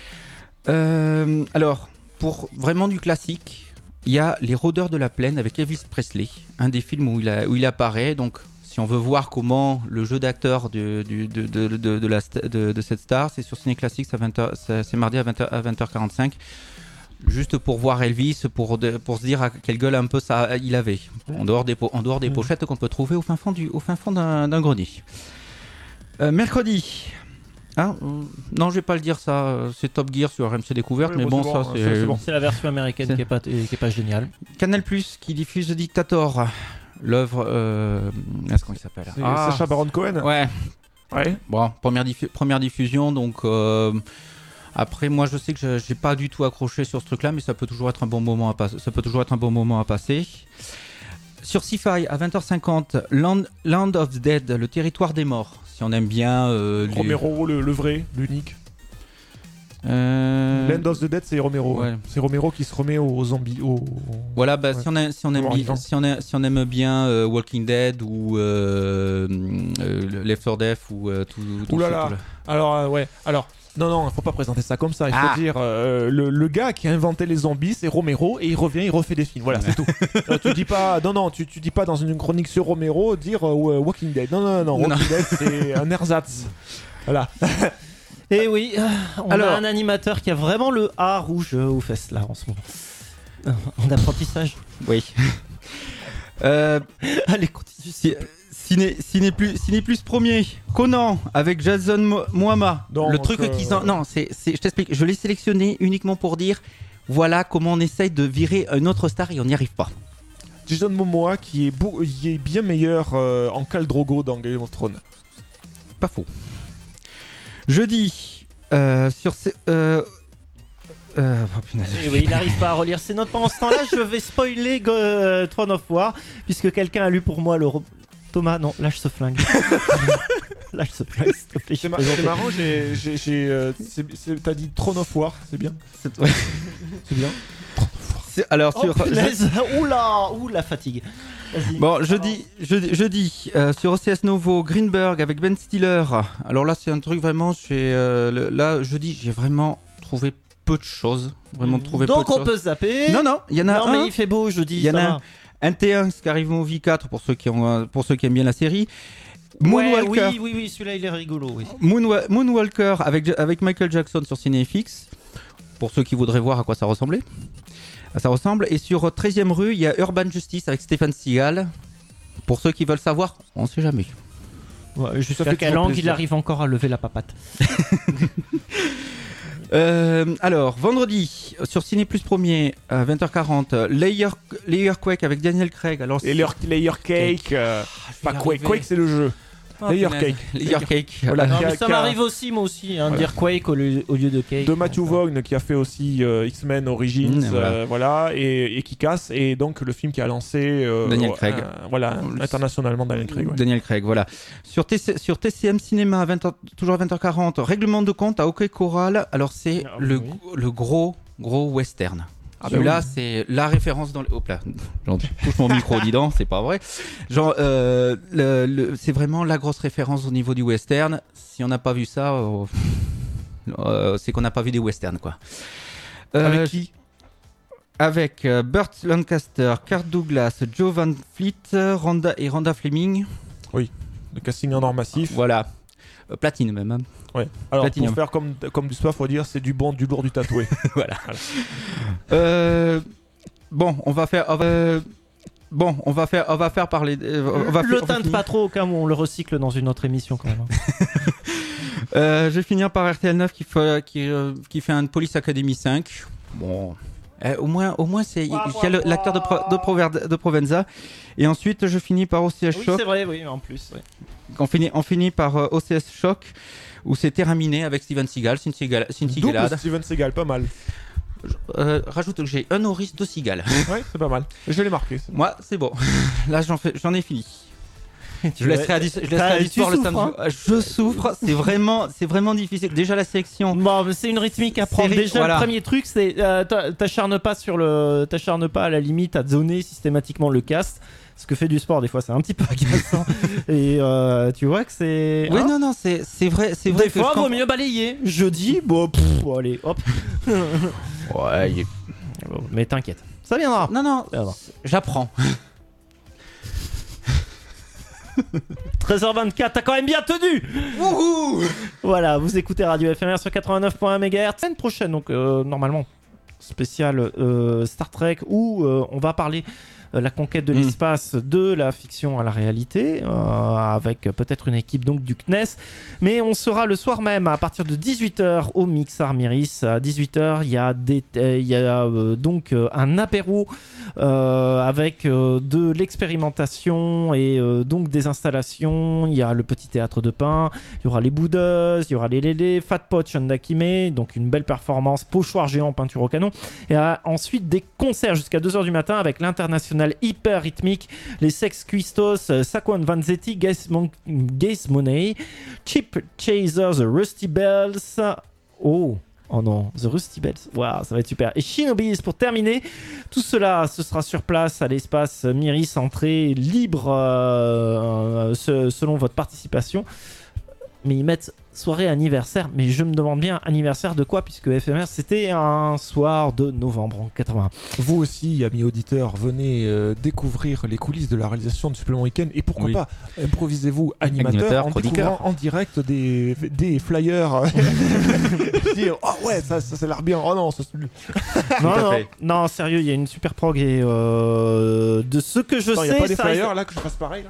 Euh, alors, pour vraiment du classique, il y a Les Rôdeurs de la Plaine avec Elvis Presley, un des films où il, a, où il apparaît. Donc, si on veut voir comment le jeu d'acteur du, du, de, de, de, de, la, de, de cette star, c'est sur Ciné Classique, c'est, vingt heures, c'est, c'est mardi à vingt heures, à vingt heures quarante-cinq. Juste pour voir Elvis, pour, de, pour se dire à quelle gueule un peu ça il avait, en dehors des, po- en dehors des mmh. pochettes qu'on peut trouver au fin fond, du, au fin fond d'un, d'un grenier. Euh, mercredi, ah, euh, non je vais pas le dire ça, c'est Top Gear sur R M C Découverte, oui, mais bon, bon ça c'est... C'est, bon. c'est la version américaine c'est... qui est pas, qui est pas géniale. Canal Plus qui diffuse The Dictator, l'œuvre, euh, est-ce qu'on s'appelle c'est ah, Sacha Baron Cohen. Ouais. Ouais. Bon, première, diffu- première diffusion, donc... Euh, Après, moi, je sais que je n'ai pas du tout accroché sur ce truc-là, mais ça peut toujours être un bon moment à passer. Ça peut toujours être un bon moment à passer. Sur Sci-Fi, à vingt heures cinquante, Land, Land of the Dead, le territoire des morts. Si on aime bien... Euh, Romero, les... le, le vrai, l'unique. Euh... Land of the Dead, c'est Romero. Ouais. C'est Romero qui se remet aux zombies. Aux... Voilà, bah, ouais. si, on a, si, on aime bi- si, on a, si on aime bien euh, Walking Dead ou euh, euh, Left four Dead ou euh, tout, tout Ouh là ça. là. Tout là. Alors, euh, ouais. Alors... Non, non, il faut pas présenter ça comme ça. Il faut ah. dire euh, le, le gars qui a inventé les zombies, c'est Romero, et il revient, il refait des films. Voilà, c'est tout. euh, tu dis pas, non, non, tu, tu dis pas dans une chronique sur Romero dire euh, Walking Dead. Non, non, non, non. Walking Dead, c'est un ersatz. Voilà. Et oui, on Alors, a un animateur qui a vraiment le A rouge aux fesses là en ce moment. En apprentissage. Oui. euh, Allez, continue. Si, Ciné, Ciné, plus, Ciné Plus premier, Conan avec Jason Mo- Momoa. Donc, le truc euh... qu'ils ont, non, c'est, c'est, je t'explique. Je l'ai sélectionné uniquement pour dire, voilà comment on essaye de virer une autre star et on n'y arrive pas. Jason Momoa qui est, beau, qui est bien meilleur euh, en Khal Drogo dans Game of Thrones. Pas faux. Jeudi euh, sur ces, euh, Euh, oh, oui, il n'arrive pas à relire ses notes. Pendant ce temps-là, je vais spoiler euh, Throne of War, puisque quelqu'un a lu pour moi le. Ro- Thomas, non, lâche ce flingue. Lâche ce flingue, s'il te plaît. C'est, mar- c'est marrant, j'ai, j'ai, j'ai, euh, c'est, c'est, t'as dit Throne of War, c'est bien. C'est, ouais. c'est bien. C'est, alors, oh, sur. Je... Oula, ouh la fatigue. Vas-y. Bon, jeudi, jeudi, jeudi euh, sur O C S Novo, Greenberg avec Ben Stiller. Alors là, c'est un truc vraiment. Chez, euh, le, là, jeudi, j'ai vraiment trouvé peu de choses. Vraiment trouvé Donc peu de on choses. peut zapper. Non, non, il y en a non, un. Non, mais il fait beau jeudi. Il y en a un. Un T un, Scary Movie quatre pour ceux qui ont, pour ceux qui aiment bien la série. Moonwalker. Ouais, oui, oui, oui, celui-là il est rigolo. Oui. Moonwa- Moonwalker avec, avec Michael Jackson sur CinéFX. Pour ceux qui voudraient voir à quoi ça ressemblait. Ça ressemble. Et sur treizième rue, il y a Urban Justice avec Stéphane Seagal. Pour ceux qui veulent savoir, on ne sait jamais. Ouais, jusqu'à quelle langue il arrive encore à lever la papate. Euh, alors, vendredi, sur Ciné Plus premier, à vingt heures quarante, Layer, Layer Quake avec Daniel Craig. Alors, Layer, Layer Cake, euh, ah, pas Quake, Quake c'est le jeu. Oh, Layer Cake. Layer Cake. Voilà, non, mais ça m'arrive aussi, moi aussi, hein, voilà. Dire Quake au lieu, au lieu de Cake. De Matthew Vaughn qui a fait aussi euh, X-Men Origins, mmh, voilà, euh, voilà et, et qui casse, et donc le film qui a lancé euh, Daniel Craig. Euh, voilà, internationalement Daniel Craig. Ouais. Daniel Craig, voilà. Sur, T C, sur T C M Cinéma, à vingt heures, toujours à vingt heures quarante, Règlement de compte à OK Corral. Alors, c'est ah, le, oui. le gros, gros western. Ah Celui-là, bah oui. c'est la référence dans le. Hop là, j'en touche mon micro, dis donc, c'est pas vrai. Genre, euh, le, le, c'est vraiment la grosse référence au niveau du western. Si on n'a pas vu ça, euh, euh, c'est qu'on n'a pas vu des westerns, quoi. Euh, avec qui Avec euh, Burt Lancaster, Kirk Douglas, Joe Van Fleet, Rhonda et Rhonda Fleming. Oui, le casting en or massif. Voilà, euh, platine même. Hein. Ouais. Alors Platinum. Pour faire comme, comme du sport, faut dire c'est du bon, du lourd, du tatoué. Voilà. voilà. Euh, bon, on va faire. On va, bon, on va faire, on va faire parler. On va le faire, teinte pas trop au cas où on le recycle dans une autre émission quand même. euh, je vais finir par R T L neuf qui fait, qui, euh, qui fait un Police Academy cinq. Bon, Euh, au moins, au moins c'est il y a le- l'acteur de, Pro- de, Prover- de Provenza. Et ensuite, je finis par O C S Oui, Shock. c'est vrai, oui, en plus. Ouais. On finit, on finit par euh, O C S Shock, où c'est terminé avec Steven Seagal, Sin Seagal, Sin Double Seagalade. Steven Seagal, pas mal. Euh, rajoute que j'ai un Norris, deux Seagal. Ouais, c'est pas mal. Je l'ai marqué. c'est bon. Moi, c'est bon. Là, j'en, fais, j'en ai fini. Je vas- laisserai à, dis- je laisserai t'as- à tu l'histoire le souffres, samedi. hein. Je souffre, c'est vraiment, c'est vraiment difficile. Déjà la sélection. Bon, mais c'est une rythmique à prendre. C'est ri- Déjà, voilà. le premier truc, c'est euh, t'a- t'acharnes pas sur le, t'acharnes pas à la limite à zoner systématiquement le cast. Ce que fait du sport, des fois, c'est un petit peu agaçant. Et euh, tu vois que c'est. Oui, hein non, non, c'est, c'est vrai, c'est vrai Des que fois, je vaut comprends- mieux balayer. Jeudi, bon, pff, bon, allez, hop. Ouais, il est- Bon, mais t'inquiète, ça viendra. Non, non, Ça viendra. j'apprends. treize heures vingt-quatre, t'as quand même bien tenu. Voilà, vous écoutez Radio F M R sur quatre-vingt-neuf virgule un mégahertz. Semaine prochaine, donc euh, normalement spécial euh, Star Trek où euh, on va parler euh, la conquête de Mm. l'espace de la fiction à la réalité euh, avec peut-être une équipe donc du C N E S, mais on sera le soir même à partir de dix-huit heures au Mixar Miris. À dix-huit heures, il y a, des, euh, il y a euh, donc euh, un apéro euh, avec euh, de l'expérimentation et euh, donc des installations. Il y a le petit théâtre de pain, il y aura les boudeuses, il y aura les lélés, Fat Pot Chandakime, donc une belle performance, pochoir géant, peinture au canon. Et euh, ensuite des concerts jusqu'à deux heures du matin avec l'international hyper rythmique, les Sex Quistos, euh, Saquon Vanzetti, Gaze Mon- Gaze Monet, Chip Chaser, The Rusty Bells. Oh Oh non, The Rusty Bells, waouh, ça va être super. Et Shinobis pour terminer. Tout cela, ce sera sur place à l'espace Miris, entrée libre euh, ce- selon votre participation. Mais ils mettent soirée anniversaire, mais je me demande bien anniversaire de quoi, puisque F M R c'était un soir de novembre en quatre-vingt-un. Vous aussi, amis auditeurs, venez euh, découvrir les coulisses de la réalisation du supplément week-end et pourquoi Oui. pas improvisez-vous animateur, Animateur, en chroniqueur. découvrant en direct des, des flyers. Dire oh ouais ça ça, ça a l'air bien, oh non ça se... Non, à non, fait. non, sérieux, il y a une super prog et euh, de ce que je Attends, y sais, a pas des ça flyers risque- là que je fasse pareil là.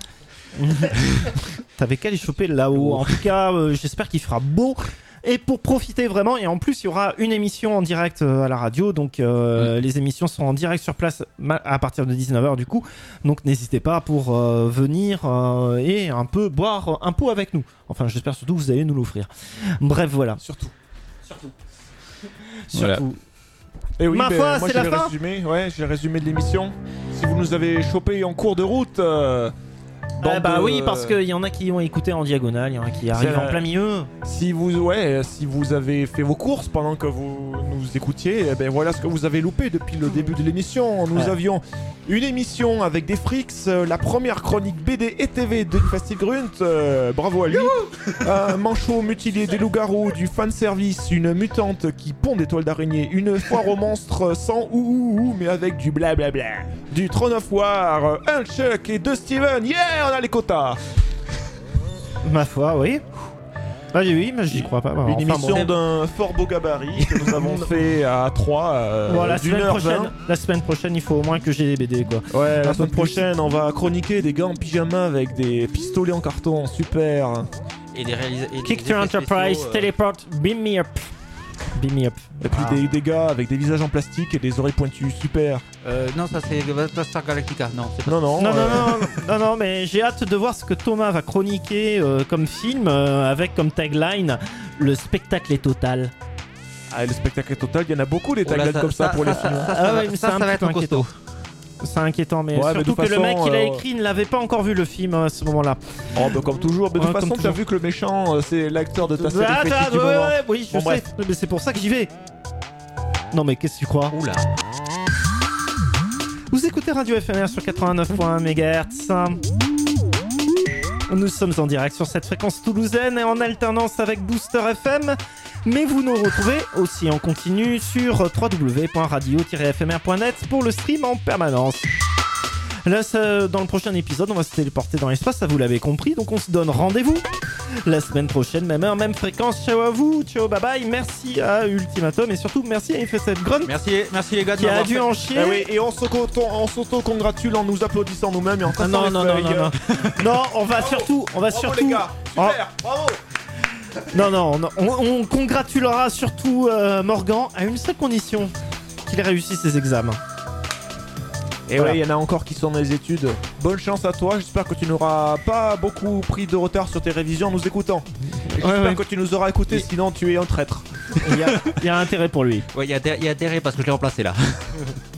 T'avais qu'à les choper là-haut. En tout cas, euh, j'espère qu'il fera beau. Et pour profiter vraiment, et en plus il y aura une émission en direct euh, à la radio, donc euh, les émissions sont en direct sur place ma- à partir de dix-neuf heures du coup, donc n'hésitez pas pour euh, venir euh, et un peu boire un pot avec nous. Enfin j'espère surtout que vous allez nous l'offrir. Bref voilà. Surtout. Surtout. Voilà. Surtout. Et oui, Ma ben, foi, moi c'est j'ai la le fin. résumé, ouais, j'ai le résumé de l'émission. Si vous nous avez chopé en cours de route, euh, Ah bande bah de- oui, parce qu'il y en a qui ont écouté en diagonale, il y en a qui arrivent C'est- en plein milieu. Si vous, ouais, si vous avez fait vos courses pendant que vous nous écoutiez, eh ben voilà ce que vous avez loupé depuis le début de l'émission. Nous Ouais. avions une émission avec des freaks, euh, la première chronique B D et T V de Fastigrunt, euh, bravo à lui. Un manchot mutilé, des loups-garous, du fanservice, une mutante qui pond des toiles d'araignée, une foire aux monstres sans ou ou ou mais avec du blablabla, du Throne of War, euh, un Chuck et deux Steven, yeah, on a les quotas. Ma foi, oui. Ah oui, oui, mais j'y crois pas. Une Enfin, émission bon. d'un fort beau gabarit que nous avons fait à trois euh, Bon, la d'une semaine heure prochaine, vingt. la semaine prochaine, il faut au moins que j'ai des B D quoi. Ouais, la Un semaine peu plus. prochaine, on va chroniquer des gants en pyjama avec des pistolets en carton, super. Et des réalisa- et des Kick to effets Enterprise, spéciaux, euh, Teleport, Beam Me Up. Beam Me Up. Et puis Ah. des, des gars avec des visages en plastique et des oreilles pointues, super. euh, non, ça c'est Battlestar Galactica. Non, c'est pas Non, non. Non, non, euh, non, non, non, mais j'ai hâte de voir ce que Thomas va chroniquer euh, comme film euh, avec comme tagline le spectacle est total. Ah, le spectacle est total, il y en a beaucoup des Oh là, taglines ça- comme ça, ça- pour ça- les films. ça- Ah ouais, ça- mais ça, c'est un ça va petit être peu costaud. C'est inquiétant, mais Ouais, mais surtout de que le toute mec façon, qui l'a euh, écrit ne l'avait pas encore vu le film à ce moment-là. Oh, bah comme toujours, mais de Ouais, toute comme façon, tu as toujours. vu que le méchant, euh, c'est l'acteur de ta série Ah, fétiche ah, du ouais, moment. ouais, oui, je Bon, sais, bref. mais c'est pour ça que j'y vais. Non, mais qu'est-ce que tu crois? Oula. Vous écoutez Radio F M R sur quatre-vingt-neuf virgule un mégahertz. Nous sommes en direct sur cette fréquence toulousaine et en alternance avec Booster F M. Mais vous nous retrouvez aussi en continu sur w w w point radio tiret f m r point net pour le stream en permanence. Là, ça- dans le prochain épisode, on va se téléporter dans l'espace, ça vous l'avez compris. Donc on se donne rendez-vous la semaine prochaine, même heure, même fréquence. Ciao à vous, ciao, bye bye. Merci à Ultimatum et surtout merci à F S F Grunt Merci, merci les gars de qui a m'avoir dû fait- en chier. Ah oui, et on s'auto- on s'auto-congratule en nous applaudissant nous-mêmes et en Ah tassant non, les non, non, feuilles. non, non. Non, on va surtout, on va Bravo surtout. les gars, super, bravo. Non, non, non, on, on congratulera surtout euh, Morgan à une seule condition. qu'il ait réussi ses examens. Et Voilà. ouais, il y en a encore qui sont dans les études. Bonne chance à toi, j'espère que tu n'auras pas beaucoup pris de retard sur tes révisions en nous écoutant. Et j'espère ouais. que tu nous auras écoutés, sinon tu es un traître. Il y, a- il y a intérêt pour lui. Ouais, il y, a dé- il y a intérêt parce que je l'ai remplacé là.